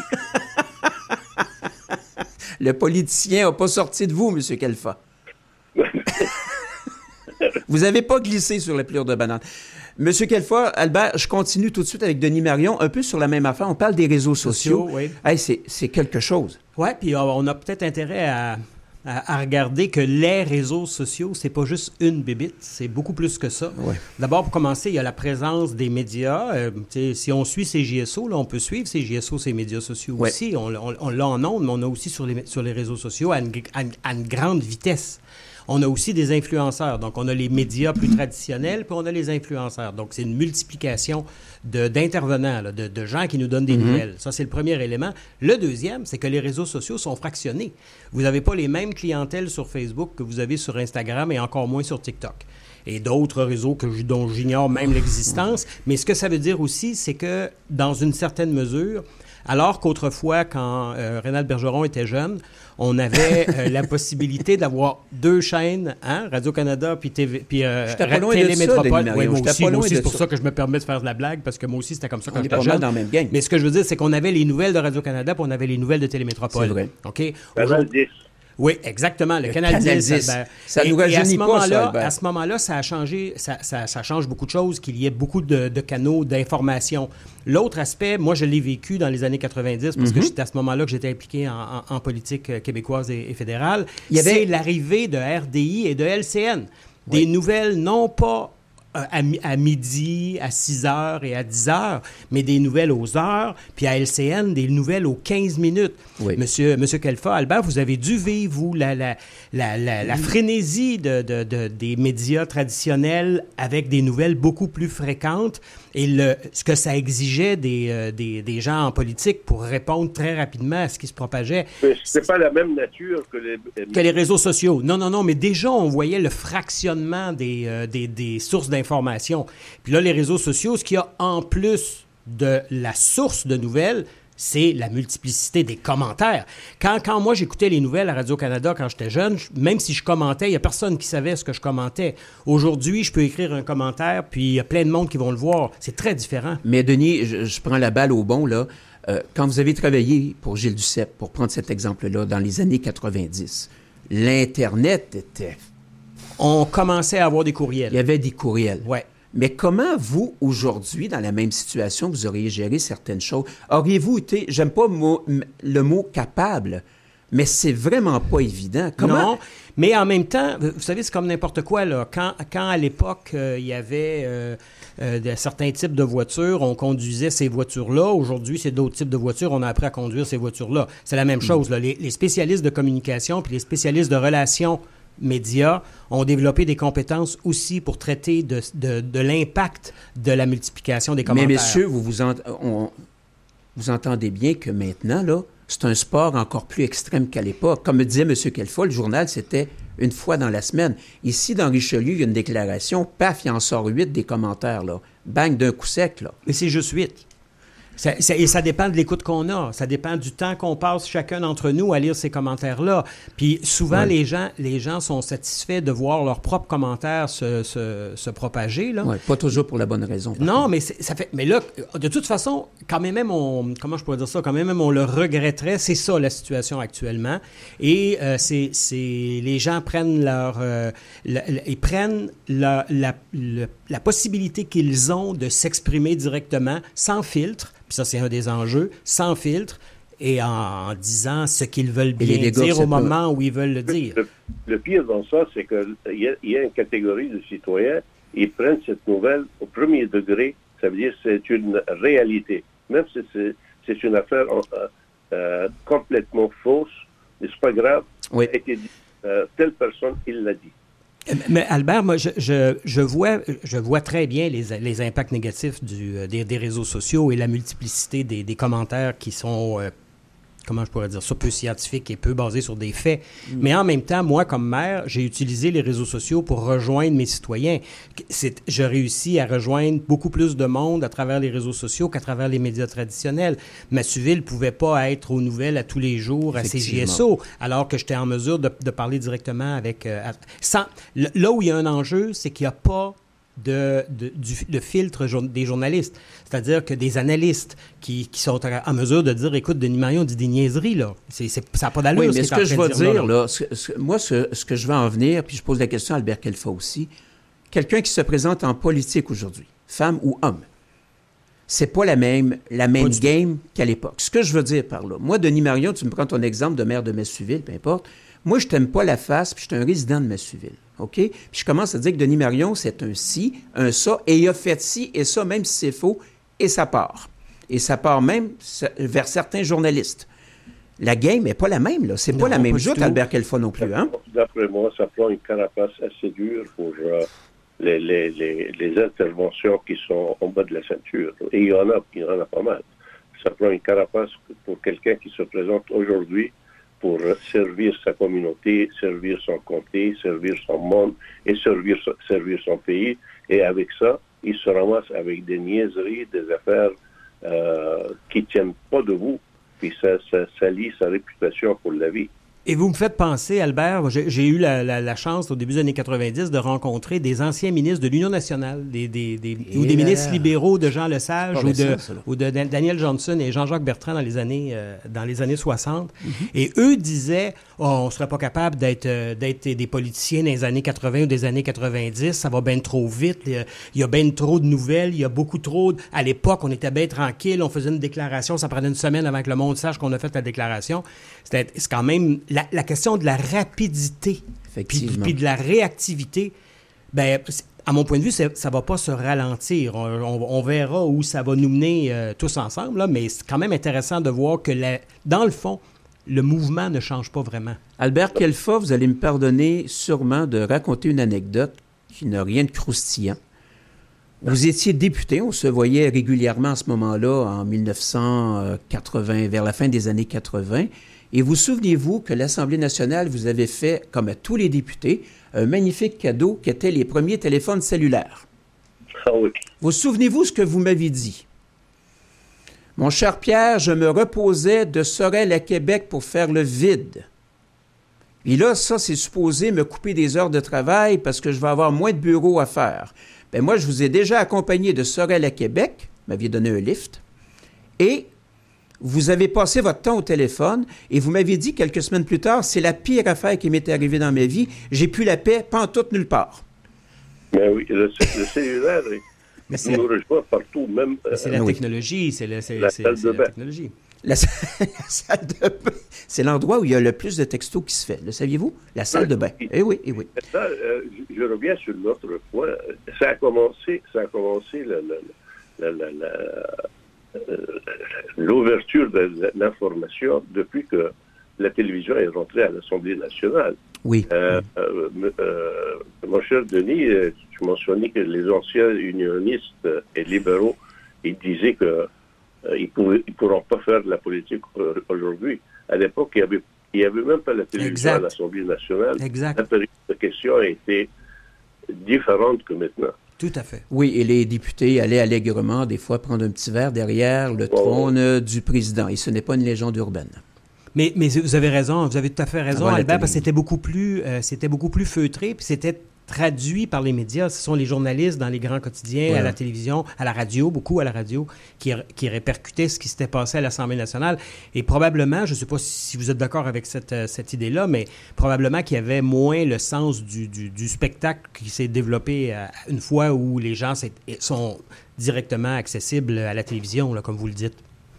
Le politicien n'a pas sorti de vous, M. Khelfa. Vous n'avez pas glissé sur la plure de banane. Monsieur Khelfa, Albert, je continue tout de suite avec Denis Marion, un peu sur la même affaire. On parle des réseaux sociaux. Oui. Hey, c'est quelque chose. Oui, puis on a peut-être intérêt à regarder que les réseaux sociaux, c'est pas juste une bébite, c'est beaucoup plus que ça. Ouais. D'abord, pour commencer, il y a la présence des médias. Si on suit CJSO, là, on peut suivre CJSO, ces médias sociaux aussi. On l'a en ondes, mais on a aussi sur les réseaux sociaux à une grande vitesse. On a aussi des influenceurs. Donc, on a les médias plus traditionnels, puis on a les influenceurs. Donc, c'est une multiplication d'intervenants, là, de gens qui nous donnent des nouvelles. Ça, c'est le premier élément. Le deuxième, c'est que les réseaux sociaux sont fractionnés. Vous n'avez pas les mêmes clientèles sur Facebook que vous avez sur Instagram et encore moins sur TikTok. Et d'autres réseaux dont j'ignore même l'existence. Mais ce que ça veut dire aussi, c'est que, dans une certaine mesure, alors qu'autrefois, quand Rénal Bergeron était jeune, on avait la possibilité d'avoir 2 chaînes, Radio-Canada puis Télémétropole. Oui, moi aussi, c'est pour ça que je me permets de faire de la blague, parce que moi aussi, c'était comme ça quand j'étais jeune. Dans le même gang. Mais ce que je veux dire, c'est qu'on avait les nouvelles de Radio-Canada puis on avait les nouvelles de Télémétropole. C'est vrai. OK? Canal 10. Oui, exactement, le Canal 10. Ça nous rajeunit pas, ça, Albert. À ce moment-là, ça a changé, ça change beaucoup de choses, qu'il y ait beaucoup de canaux d'information. L'autre aspect, moi, je l'ai vécu dans les années 90, parce que c'était à ce moment-là que j'étais impliqué en politique québécoise et fédérale. C'est l'arrivée de RDI et de LCN. Des nouvelles non pas à midi, à 6 heures et à 10 heures, mais des nouvelles aux heures, puis à LCN, des nouvelles aux 15 minutes. Oui. Monsieur Kelfa, Albert, vous avez dû vivre, vous, la frénésie des médias traditionnels avec des nouvelles beaucoup plus fréquentes et ce que ça exigeait des gens en politique pour répondre très rapidement à ce qui se propageait. Mais c'est pas la même nature que les réseaux sociaux. Non, mais déjà, on voyait le fractionnement des sources d'information. Puis là, les réseaux sociaux, ce qu'il y a en plus de la source de nouvelles, c'est la multiplicité des commentaires. Quand moi, j'écoutais les nouvelles à Radio-Canada quand j'étais jeune, même si je commentais, il n'y a personne qui savait ce que je commentais. Aujourd'hui, je peux écrire un commentaire, puis il y a plein de monde qui vont le voir. C'est très différent. Mais Denis, je prends la balle au bon, là. Quand vous avez travaillé pour Gilles Duceppe, pour prendre cet exemple-là, dans les années 90, l'Internet était... On commençait à avoir des courriels. Il y avait des courriels. Ouais. Mais comment, vous, aujourd'hui, dans la même situation, vous auriez géré certaines choses? Auriez-vous été, j'aime pas le mot capable, mais c'est vraiment pas évident. Comment? Non, mais en même temps, vous savez, c'est comme n'importe quoi, là. Quand à l'époque, il y avait certains types de voitures, on conduisait ces voitures-là. Aujourd'hui, c'est d'autres types de voitures, on a appris à conduire ces voitures-là. C'est la même chose, là. Les spécialistes de communication puis les spécialistes de relations médias ont développé des compétences aussi pour traiter de l'impact de la multiplication des commentaires. Mais messieurs, vous entendez bien que maintenant, là, c'est un sport encore plus extrême qu'à l'époque. Comme me disait M. Kelfa, le journal, c'était une fois dans la semaine. Ici, dans Richelieu, il y a une déclaration, paf, il en sort 8 des commentaires, là. Bang, d'un coup sec, là. Mais c'est juste 8. Et ça dépend de l'écoute qu'on a. Ça dépend du temps qu'on passe chacun d'entre nous à lire ces commentaires-là. Puis souvent, les gens sont satisfaits de voir leurs propres commentaires se propager. Là. Ouais, pas toujours pour la bonne raison. Non, mais ça fait. Mais là, de toute façon, quand même comment je pourrais dire ça? Quand même on le regretterait. C'est ça la situation actuellement. Et les gens prennent ils prennent la possibilité qu'ils ont de s'exprimer directement, sans filtre. Puis ça, c'est un des enjeux, sans filtre et en disant ce qu'ils veulent bien dire au moment où ils veulent le dire. Le pire dans ça, c'est qu'il y a une catégorie de citoyens, ils prennent cette nouvelle au premier degré, ça veut dire que c'est une réalité. Même si c'est une affaire complètement fausse, mais c'est pas grave, oui. Telle personne, il l'a dit. Mais Albert, moi, je vois très bien les impacts négatifs des réseaux sociaux et la multiplicité des commentaires qui sont, comment je pourrais dire ça, peu scientifiques et peu basés sur des faits. Mais en même temps, moi, comme maire, j'ai utilisé les réseaux sociaux pour rejoindre mes citoyens. Je réussis à rejoindre beaucoup plus de monde à travers les réseaux sociaux qu'à travers les médias traditionnels. Massuville ne pouvait pas être aux nouvelles à tous les jours à CJSO, alors que j'étais en mesure de parler directement avec... Là où il y a un enjeu, c'est qu'il n'y a pas de filtre des journalistes. C'est-à-dire que des analystes qui sont en mesure de dire, écoute, Denis Marion dit des niaiseries, là. Ça n'a pas d'allure. Oui, mais ce que je vais dire, là, moi, ce que je vais en venir, puis je pose la question à Albert Kelfa aussi, quelqu'un qui se présente en politique aujourd'hui, femme ou homme, c'est pas la même game qu'à l'époque. Ce que je veux dire par là, moi, Denis Marion, tu me prends ton exemple de maire de Massuville, peu importe, moi, je t'aime pas la face, puis je suis un résident de Massuville. OK? Puis je commence à dire que Denis Marion, c'est un ci, un ça, et il a fait ci et ça, même si c'est faux, et ça part. Et ça part même vers certains journalistes. La game n'est pas la même, là. C'est pas la même joute, Albert Kelfa non plus, hein? D'après moi, ça prend une carapace assez dure pour les interventions qui sont en bas de la ceinture. Et il y en a pas mal. Ça prend une carapace pour quelqu'un qui se présente aujourd'hui pour servir sa communauté, servir son comté, servir son monde et servir son pays. Et avec ça, il se ramasse avec des niaiseries, des affaires qui ne tiennent pas debout. Puis ça salit sa réputation pour la vie. Et vous me faites penser, Albert, j'ai eu la chance au début des années 90 de rencontrer des anciens ministres de l'Union nationale, ou des ministres libéraux de Jean Lesage ou de Daniel Johnson et Jean-Jacques Bertrand dans les années 60. Mm-hmm. Et eux disaient, on ne serait pas capable d'être des politiciens dans les années 80 ou des années 90, ça va bien trop vite, il y a bien trop de nouvelles, il y a beaucoup trop... À l'époque, on était bien tranquille, on faisait une déclaration, ça prenait une semaine avant que le monde sache qu'on a fait la déclaration. C'est quand même... La question de la rapidité puis de la réactivité, ben, à mon point de vue, ça ne va pas se ralentir. On verra où ça va nous mener tous ensemble, là, mais c'est quand même intéressant de voir que, dans le fond, le mouvement ne change pas vraiment. Albert Kelfa, vous allez me pardonner sûrement de raconter une anecdote qui n'a rien de croustillant. Vous étiez député, on se voyait régulièrement à ce moment-là, en 1980, vers la fin des années 80, et vous souvenez-vous que l'Assemblée nationale vous avait fait, comme à tous les députés, un magnifique cadeau qui était les premiers téléphones cellulaires. Ah oui. Vous souvenez-vous ce que vous m'avez dit? Mon cher Pierre, je me reposais de Sorel à Québec pour faire le vide. Et là, ça, c'est supposé me couper des heures de travail parce que je vais avoir moins de bureaux à faire. Ben moi, je vous ai déjà accompagné de Sorel à Québec, vous m'aviez donné un lift, et vous avez passé votre temps au téléphone, et vous m'aviez dit quelques semaines plus tard, c'est la pire affaire qui m'est arrivée dans ma vie, j'ai plus la paix, pantoute nulle part. Mais oui, le cellulaire... Mais nous rejoint partout, même... c'est la technologie, c'est la technologie. La salle de bain, c'est l'endroit où il y a le plus de textos qui se fait. Le saviez-vous? La salle de bain. Eh oui, eh oui. Là, je reviens sur l'autre point. Ça a commencé l'ouverture de l'information depuis que la télévision est rentrée à l'Assemblée nationale. Oui. Mon cher Denis, tu mentionnais que les anciens unionistes et libéraux, ils disaient que ils pourront pas faire de la politique aujourd'hui. À l'époque, il y avait même pas la télévision à l'Assemblée nationale. Exact. La période de questions était différente que maintenant. Tout à fait. Oui, et les députés allaient allègrement, des fois, prendre un petit verre derrière le trône du président. Et ce n'est pas une légende urbaine. Mais vous avez raison, vous avez tout à fait raison, Albert, parce que c'était beaucoup plus feutré, puis c'était traduit par les médias. Ce sont les journalistes dans les grands quotidiens, à la télévision, à la radio, beaucoup à la radio, qui répercutaient ce qui s'était passé à l'Assemblée nationale. Et probablement, je ne sais pas si vous êtes d'accord avec cette idée-là, mais probablement qu'il y avait moins le sens du spectacle qui s'est développé une fois où les gens sont directement accessibles à la télévision, là, comme vous le dites.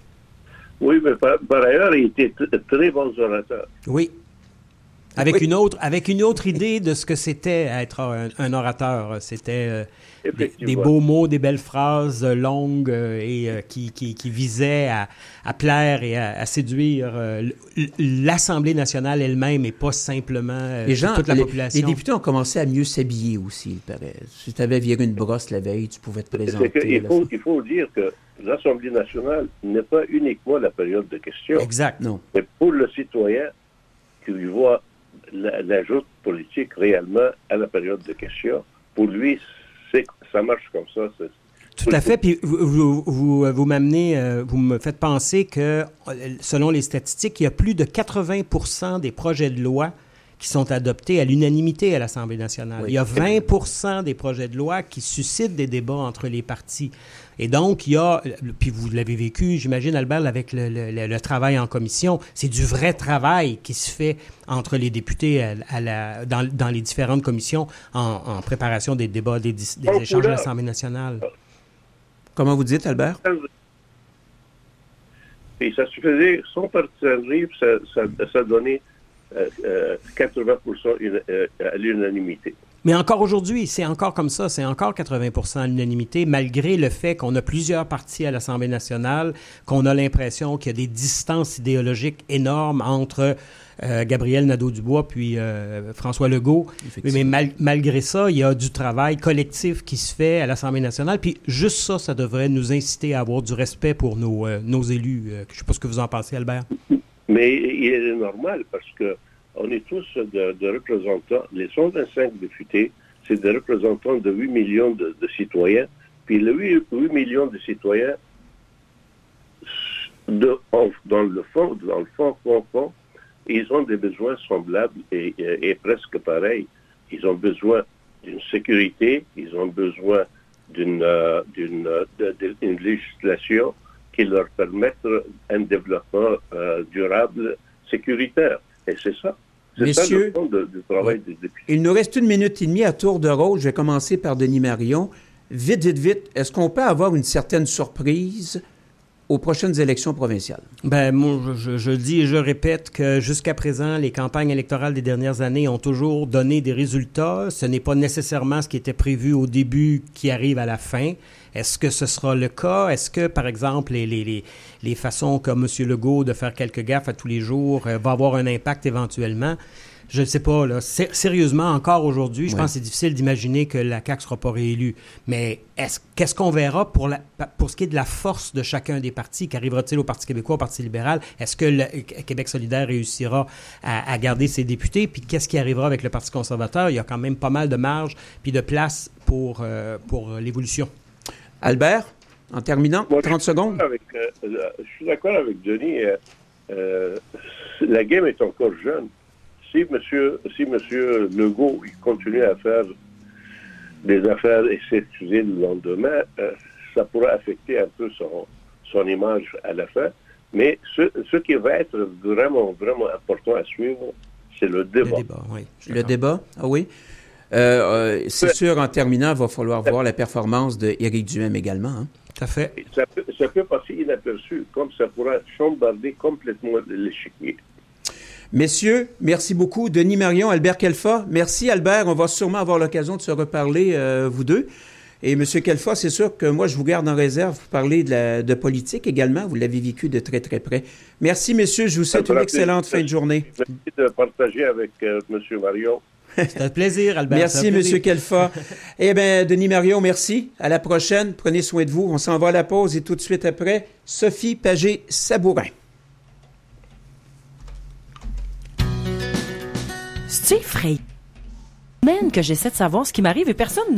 Oui, mais par ailleurs, ils étaient très bons orateurs. Oui. Avec une autre idée de ce que c'était être un orateur. C'était des beaux mots, des belles phrases longues et qui visaient à plaire et à séduire l'Assemblée nationale elle-même et pas simplement toute la population. Les députés ont commencé à mieux s'habiller aussi, il paraît. Si tu avais viré une brosse la veille, tu pouvais te présenter. Il faut dire que l'Assemblée nationale n'est pas uniquement la période de questions. Exact. Non. Mais pour le citoyen qui voit l'ajout politique réellement à la période de questions, pour lui, ça marche comme ça. Tout à fait. Puis vous m'amenez, vous me faites penser que, selon les statistiques, il y a plus de 80% des projets de loi qui sont adoptés à l'unanimité à l'Assemblée nationale. Oui. Il y a 20% des projets de loi qui suscitent des débats entre les partis. Et donc, il y a, puis vous l'avez vécu, j'imagine, Albert, avec le travail en commission, c'est du vrai travail qui se fait entre les députés dans les différentes commissions en préparation des débats, des échanges à l'Assemblée nationale. Comment vous dites, Albert? Et ça se faisait sans partisanerie, ça donnait 80% à l'unanimité. Mais encore aujourd'hui, c'est encore comme ça, c'est encore 80% à l'unanimité, malgré le fait qu'on a plusieurs partis à l'Assemblée nationale, qu'on a l'impression qu'il y a des distances idéologiques énormes entre Gabriel Nadeau-Dubois puis François Legault. Mais malgré ça, il y a du travail collectif qui se fait à l'Assemblée nationale, puis juste ça devrait nous inciter à avoir du respect pour nos élus. Je ne sais pas ce que vous en pensez, Albert. Mais il est normal parce que on est tous de représentants. Les 125 députés, c'est des représentants de 8 millions de citoyens. Puis les 8 millions de citoyens, dans le fond, ils ont des besoins semblables et presque pareils. Ils ont besoin d'une sécurité, ils ont besoin d'une législation qui leur permette un développement durable, sécuritaire. Et c'est ça. Messieurs, ça le fond du travail des députés. Il nous reste 1 minute et demie à tour de rôle. Je vais commencer par Denis Marion. Vite, est-ce qu'on peut avoir une certaine surprise aux prochaines élections provinciales? Ben, moi, je dis et je répète que jusqu'à présent, les campagnes électorales des dernières années ont toujours donné des résultats. Ce n'est pas nécessairement ce qui était prévu au début qui arrive à la fin. Est-ce que ce sera le cas? Est-ce que, par exemple, les façons comme M. Legault de faire quelques gaffes à tous les jours va avoir un impact éventuellement? Je ne sais pas, là. Sérieusement, encore aujourd'hui, je pense que c'est difficile d'imaginer que la CAQ ne sera pas réélue. Mais qu'est-ce qu'on verra pour ce qui est de la force de chacun des partis? Qu'arrivera-t-il au Parti québécois, au Parti libéral? Est-ce que le Québec solidaire réussira à garder ses députés? Puis qu'est-ce qui arrivera avec le Parti conservateur? Il y a quand même pas mal de marge puis de place pour l'évolution. Albert, en terminant, 30 secondes. Je suis d'accord avec Denis. La game est encore jeune. Si M. Legault il continue à faire des affaires et s'excuser le lendemain, ça pourra affecter un peu son image à la fin. Mais ce qui va être vraiment, vraiment important à suivre, c'est le débat. Le débat, oui. Le débat, ah oui. C'est sûr, en terminant, il va falloir voir la performance d'Éric Duhaime également. Hein? Tout à fait. Ça peut passer inaperçu, comme ça pourra chambarder complètement l'échiquier. Messieurs, merci beaucoup. Denis Marion, Albert Kelfa. Merci, Albert. On va sûrement avoir l'occasion de se reparler, vous deux. Et M. Kelfa, c'est sûr que moi, je vous garde en réserve pour parler de politique également. Vous l'avez vécu de très, très près. Merci, messieurs. Je vous souhaite une excellente fin de journée. Merci de partager avec M. Marion. C'est un plaisir, Albert. Merci, M. Kelfa. Eh bien, Denis Marion, merci. À la prochaine. Prenez soin de vous. On s'en va à la pause et tout de suite après, Sophie Pagé-Sabourin. C'est effrayant. Même que j'essaie de savoir ce qui m'arrive et personne ne...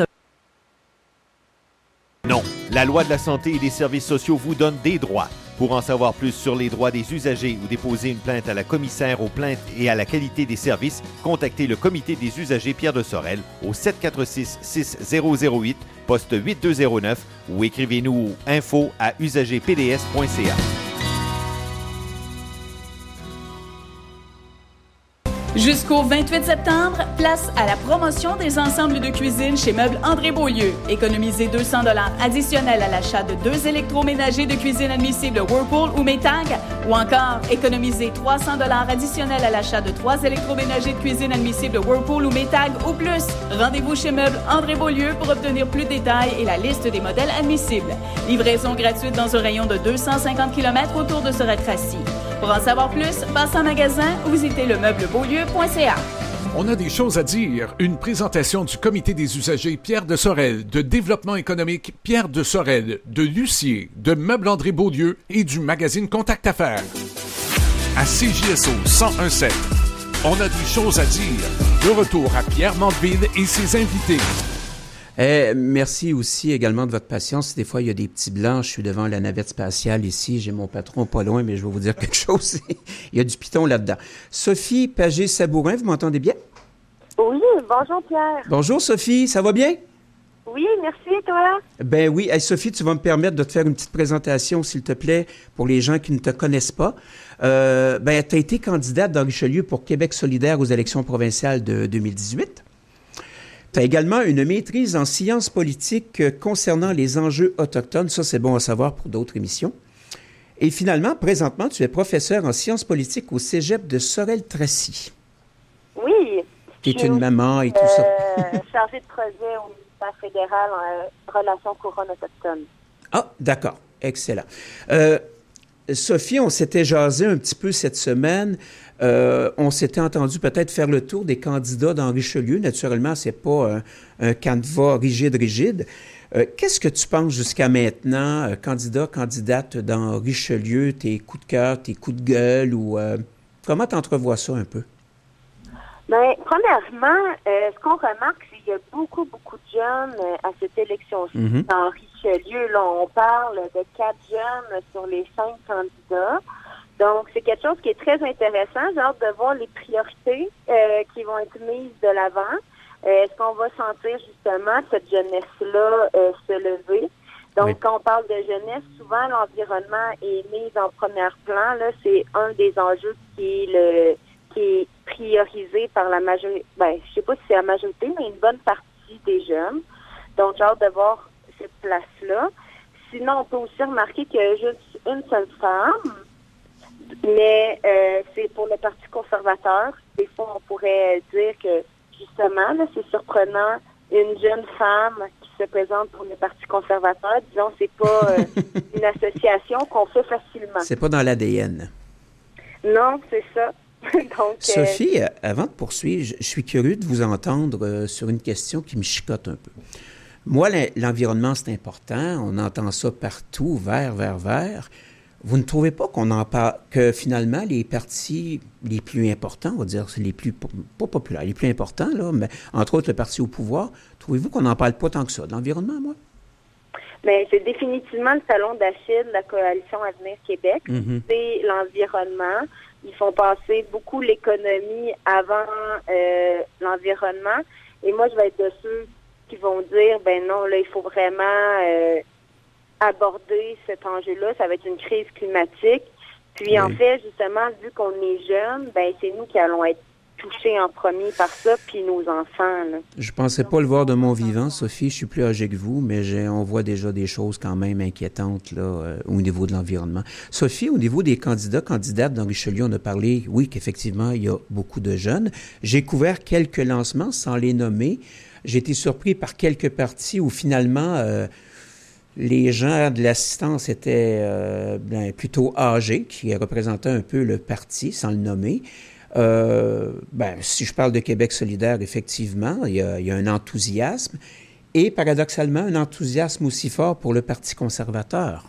Non, la loi de la santé et des services sociaux vous donne des droits. Pour en savoir plus sur les droits des usagers ou déposer une plainte à la commissaire aux plaintes et à la qualité des services, contactez le comité des usagers Pierre de Sorel au 746-6008, poste 8209 ou écrivez-nous au info@usagerpds.ca. Jusqu'au 28 septembre, place à la promotion des ensembles de cuisine chez Meubles André Beaulieu. Économisez 200 $ additionnels à l'achat de 2 électroménagers de cuisine admissibles Whirlpool ou Maytag, ou encore économisez 300 $ additionnels à l'achat de 3 électroménagers de cuisine admissibles Whirlpool ou Maytag ou plus. Rendez-vous chez Meubles André Beaulieu pour obtenir plus de détails et la liste des modèles admissibles. Livraison gratuite dans un rayon de 250 km autour de Sorel-Tracy. Pour en savoir plus, passez en magasin ou visitez lemeublebaulieu.ca. On a des choses à dire. Une présentation du Comité des usagers Pierre de Sorel, de Développement économique Pierre de Sorel, de Lucier, de Meubles André Beaulieu et du magazine Contact Affaires. À CJSO 101.7, on a des choses à dire. De retour à Pierre Mandeville et ses invités. Merci aussi également de votre patience. Des fois, il y a des petits blancs. Je suis devant la navette spatiale ici. J'ai mon patron pas loin, mais je vais vous dire quelque chose. Il y a du piton là-dedans. Sophie Pagé-Sabourin, vous m'entendez bien? Oui, bonjour Pierre. Bonjour Sophie, ça va bien? Oui, merci, toi? Ben oui. Hey, Sophie, tu vas me permettre de te faire une petite présentation, s'il te plaît, pour les gens qui ne te connaissent pas. Tu as été candidate dans Richelieu pour Québec solidaire aux élections provinciales de 2018. Tu as également une maîtrise en sciences politiques concernant les enjeux autochtones. Ça, c'est bon à savoir pour d'autres émissions. Et finalement, présentement, tu es professeur en sciences politiques au cégep de Sorel-Tracy. Oui. Tu es une maman et tout ça. Chargée de projet au ministère fédéral en relations couronne autochtone. Ah, d'accord. Excellent. Sophie, on s'était jasé un petit peu cette semaine. On s'était entendu peut-être faire le tour des candidats dans Richelieu. Naturellement, ce n'est pas un canevas rigide. Qu'est-ce que tu penses jusqu'à maintenant, candidate dans Richelieu, tes coups de cœur, tes coups de gueule, ou comment tu entrevois ça un peu? Bien, premièrement, ce qu'on remarque, c'est qu'il y a beaucoup de jeunes à cette élection-ci. Dans Richelieu, là, on parle de 4 jeunes sur les 5 candidats. Donc, c'est quelque chose qui est très intéressant. J'ai hâte de voir les priorités qui vont être mises de l'avant. Est-ce qu'on va sentir justement cette jeunesse-là se lever? Donc, quand on parle de jeunesse, souvent l'environnement est mis en premier plan. Là, c'est un des enjeux qui est priorisé par la majorité. Ben, je sais pas si c'est la majorité, mais une bonne partie des jeunes. Donc, j'ai hâte de voir cette place-là. sinon, on peut aussi remarquer qu'il y a juste une seule femme, mais c'est pour le Parti conservateur. Des fois, on pourrait dire que, justement, là, c'est surprenant, une jeune femme qui se présente pour le Parti conservateur. Disons, c'est pas une association qu'on fait facilement. C'est pas dans l'ADN. Non, c'est ça. Donc, Sophie, avant de poursuivre, je suis curieux de vous entendre sur une question qui me chicote un peu. Moi, l'environnement, c'est important. On entend ça partout, vert. Vous ne trouvez pas qu'on en parle, que finalement, les partis les plus importants, on va dire, c'est les plus, pas populaires, les plus importants, là, mais entre autres le parti au pouvoir, trouvez-vous qu'on n'en parle pas tant que ça de l'environnement, moi? Bien, c'est définitivement le talon d'Achille de la Coalition Avenir Québec. Mm-hmm. C'est l'environnement. Ils font passer beaucoup l'économie avant l'environnement. Et moi, je vais être de ceux qui vont dire, ben non, là, il faut vraiment aborder cet enjeu-là. Ça va être une crise climatique. Puis, en fait, justement, vu qu'on est jeunes, ben c'est nous qui allons être touchés en premier par ça, puis nos enfants. Là. Je pensais pas le voir de mon vivant, Sophie. Je suis plus âgée que vous, mais on voit déjà des choses quand même inquiétantes là, au niveau de l'environnement. Sophie, au niveau des candidates dans Richelieu, on a parlé, oui, qu'effectivement, il y a beaucoup de jeunes. J'ai couvert quelques lancements sans les nommer. J'ai été surpris par quelques partis où finalement les gens de l'assistance étaient plutôt âgés, qui représentaient un peu le parti, sans le nommer. Si je parle de Québec solidaire, effectivement, il y a un enthousiasme et, paradoxalement, un enthousiasme aussi fort pour le Parti conservateur.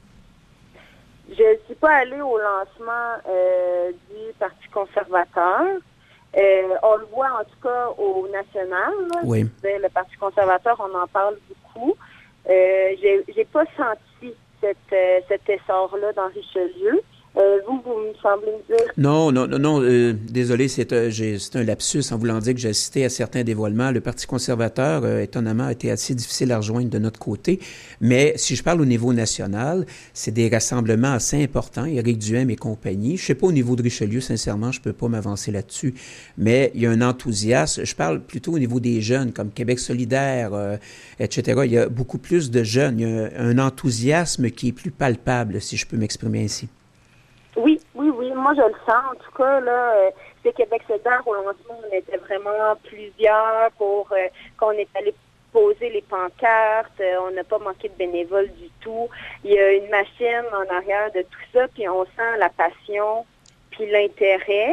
Je ne suis pas allée au lancement du Parti conservateur. On le voit en tout cas au national. Là. Oui. Le Parti conservateur, on en parle beaucoup. J'ai pas senti cet essor-là dans Richelieu. Vous me semblez me dire... Non, désolé, c'est un lapsus en voulant dire que j'ai assisté à certains dévoilements. Le Parti conservateur, étonnamment, a été assez difficile à rejoindre de notre côté. Mais si je parle au niveau national, c'est des rassemblements assez importants. Éric Duhaime et compagnie. Je ne sais pas au niveau de Richelieu, sincèrement, je ne peux pas m'avancer là-dessus. Mais il y a un enthousiasme. Je parle plutôt au niveau des jeunes, comme Québec solidaire, etc. Il y a beaucoup plus de jeunes. Il y a un enthousiasme qui est plus palpable, si je peux m'exprimer ainsi. Oui. Moi, je le sens. En tout cas, là, c'est Québec solidaire. Au lancement, on était vraiment plusieurs pour qu'on est allé poser les pancartes. On n'a pas manqué de bénévoles du tout. Il y a une machine en arrière de tout ça, puis on sent la passion puis l'intérêt.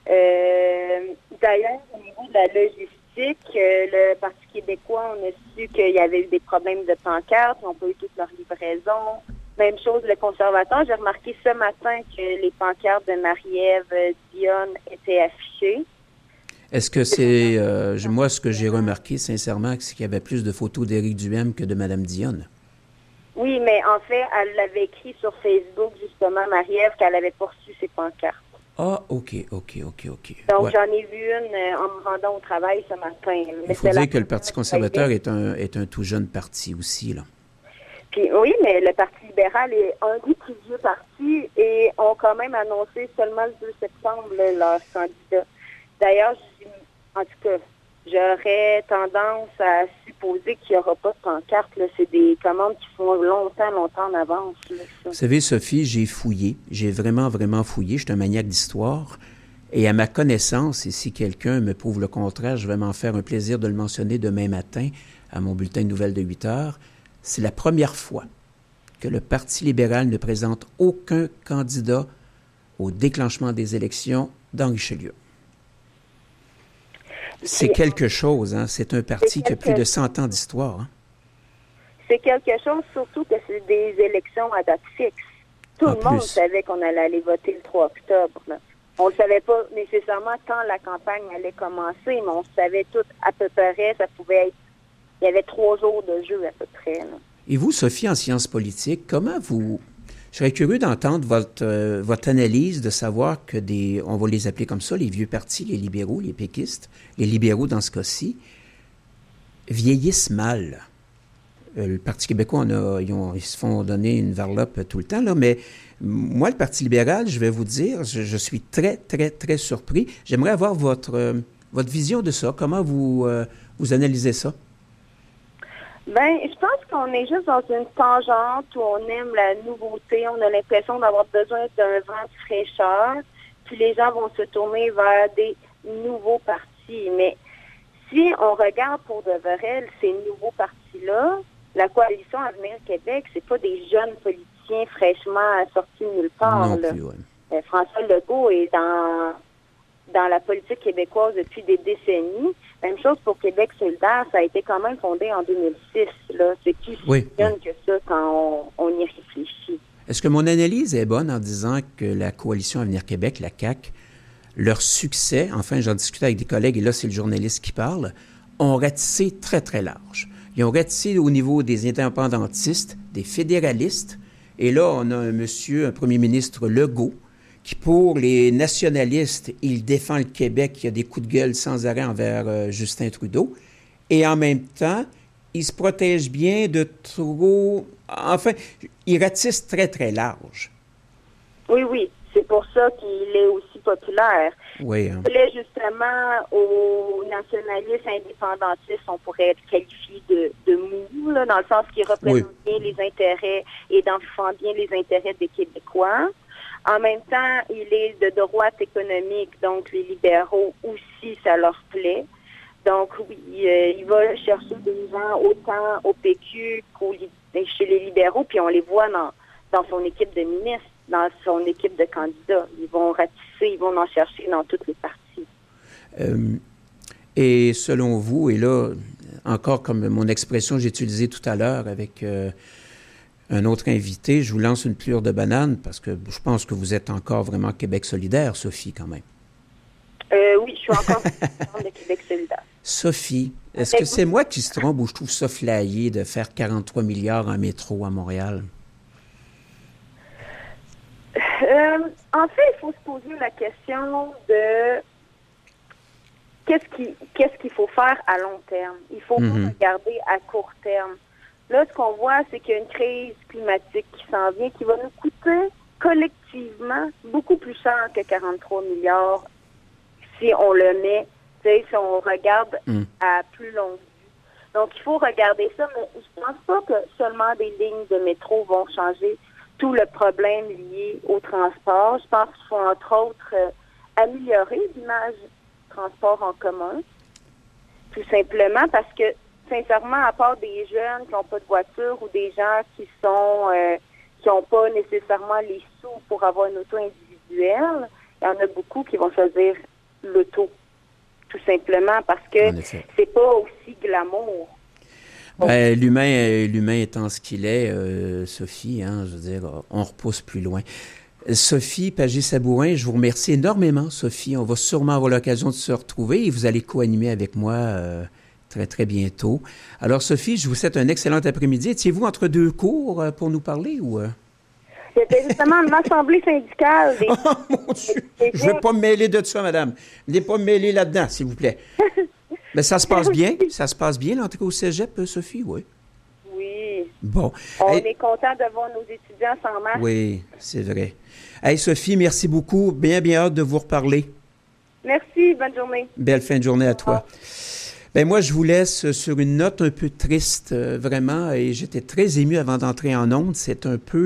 D'ailleurs, au niveau de la logistique, le Parti québécois, on a su qu'il y avait eu des problèmes de pancartes. On n'a pas eu toute leur livraison. Même chose, le conservateur. J'ai remarqué ce matin que les pancartes de Marie-Ève Dionne étaient affichées. Est-ce que c'est... moi, ce que j'ai remarqué, sincèrement, c'est qu'il y avait plus de photos d'Éric Duhaime que de Mme Dionne. Oui, mais en fait, elle l'avait écrit sur Facebook, justement, Marie-Ève, qu'elle avait pas reçu ses pancartes. Ah, OK. Donc, ouais. J'en ai vu une en me rendant au travail ce matin. Il faut dire que le Parti conservateur est un tout jeune parti aussi, là. Puis oui, mais le Parti libéral est un des plus vieux partis et ont quand même annoncé seulement le 2 septembre leur candidat. D'ailleurs, en tout cas, j'aurais tendance à supposer qu'il n'y aura pas de pancarte. Là. C'est des commandes qui font longtemps en avance. Là, vous savez, Sophie, j'ai fouillé. J'ai vraiment fouillé. Je suis un maniaque d'histoire. Et à ma connaissance, et si quelqu'un me prouve le contraire, je vais m'en faire un plaisir de le mentionner demain matin à mon bulletin de nouvelles de 8 heures. C'est la première fois que le Parti libéral ne présente aucun candidat au déclenchement des élections dans Richelieu. C'est quelque chose, hein? C'est un parti qui a plus de 100 ans d'histoire. Hein? C'est quelque chose, surtout que c'est des élections à date fixe. Tout le monde savait qu'on allait aller voter le 3 octobre. Là. On ne savait pas nécessairement quand la campagne allait commencer, mais on savait tout à peu près, ça pouvait être... Il y avait 3 jours de jeu à peu près. Là. Et vous, Sophie, en sciences politiques, comment vous... Je serais curieux d'entendre votre analyse, de savoir que on va les appeler comme ça, les vieux partis, les libéraux, les péquistes, les libéraux dans ce cas-ci, vieillissent mal. Le Parti québécois, ils se font donner une varlope tout le temps, là, mais moi, le Parti libéral, je vais vous dire, je suis très, très, très surpris. J'aimerais avoir votre vision de ça. Comment vous analysez ça? Ben, je pense qu'on est juste dans une tangente où on aime la nouveauté. On a l'impression d'avoir besoin d'un vent de fraîcheur. Puis les gens vont se tourner vers des nouveaux partis. Mais si on regarde pour de vrai ces nouveaux partis-là, la Coalition Avenir Québec, c'est pas des jeunes politiciens fraîchement sortis de nulle part. Non là. plus, ouais. François Legault est dans la politique québécoise depuis des décennies. Même chose pour Québec solidaire, ça a été quand même fondé en 2006. Là. C'est plus jeune que ça quand on y réfléchit. Est-ce que mon analyse est bonne en disant que la Coalition Avenir Québec, la CAQ, leur succès, enfin j'en discutais avec des collègues, et là c'est le journaliste qui parle, ont ratissé très très large. Ils ont ratissé au niveau des indépendantistes, des fédéralistes, et là on a un premier ministre Legault, qui pour les nationalistes, il défend le Québec, il y a des coups de gueule sans arrêt envers Justin Trudeau, et en même temps, il se protège bien de trop... Enfin, il ratisse très, très large. Oui, c'est pour ça qu'il est aussi populaire. Oui. Hein. Là, justement, aux nationalistes indépendantistes, on pourrait être qualifié de mou, là, dans le sens qu'il représente bien les intérêts et défend bien les intérêts des Québécois. En même temps, il est de droite économique, donc les libéraux aussi, ça leur plaît. Donc oui, il va chercher des gens autant au PQ chez les libéraux, puis on les voit dans son équipe de ministres, dans son équipe de candidats. Ils vont ratisser, ils vont en chercher dans toutes les parties. Et selon vous, et là, encore comme mon expression que j'ai utilisée tout à l'heure avec un autre invité, je vous lance une plure de banane parce que je pense que vous êtes encore vraiment Québec solidaire, Sophie, quand même. Oui, je suis encore de Québec solidaire. Sophie, est-ce que c'est moi qui se trompe ou je trouve ça flyé de faire 43 milliards en métro à Montréal? En fait, il faut se poser la question de qu'est-ce qu'il faut faire à long terme. Il faut pas regarder à court terme. Là, ce qu'on voit, c'est qu'il y a une crise climatique qui s'en vient, qui va nous coûter collectivement beaucoup plus cher que 43 milliards si on le met, si on regarde à plus longue vue. Donc, il faut regarder ça, mais je pense pas que seulement des lignes de métro vont changer tout le problème lié au transport. Je pense qu'il faut, entre autres, améliorer l'image du transport en commun, tout simplement parce que, sincèrement, à part des jeunes qui n'ont pas de voiture ou des gens qui n'ont pas nécessairement les sous pour avoir une auto individuelle, il y en a beaucoup qui vont choisir l'auto, tout simplement parce que c'est pas aussi glamour. L'humain étant ce qu'il est, Sophie, hein, je veux dire, on repousse plus loin. Sophie Pagé-Sabourin, je vous remercie énormément, Sophie. On va sûrement avoir l'occasion de se retrouver et vous allez co-animer avec moi très, très bientôt. Alors, Sophie, je vous souhaite un excellent après-midi. Étiez-vous entre deux cours pour nous parler ou... C'était justement une assemblée syndicale. Oh, mon Dieu! Je ne veux pas me mêler de ça, madame. Ne pas me mêler là-dedans, s'il vous plaît. Mais ça se passe bien? Ça se passe bien, l'entrée au cégep, Sophie? Oui. Oui. Bon. On est content de voir nos étudiants s'en marche. Oui, c'est vrai. Hey, Sophie, merci beaucoup. Bien hâte de vous reparler. Merci. Bonne journée. Belle fin de journée à toi. Ben moi, je vous laisse sur une note un peu triste, vraiment, et j'étais très ému avant d'entrer en ondes. C'est un peu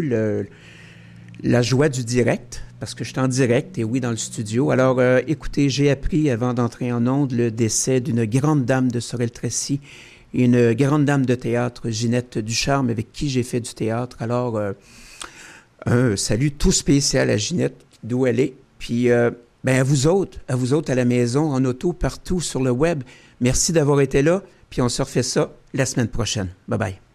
la joie du direct, parce que je suis en direct, et oui, dans le studio. Alors, écoutez, j'ai appris avant d'entrer en ondes le décès d'une grande dame de Sorel-Tracy, une grande dame de théâtre, Ginette Ducharme, avec qui j'ai fait du théâtre. Alors, un salut tout spécial à Ginette, d'où elle est. Puis, à vous autres, à la maison, en auto, partout sur le web, merci d'avoir été là, puis on se refait ça la semaine prochaine. Bye-bye.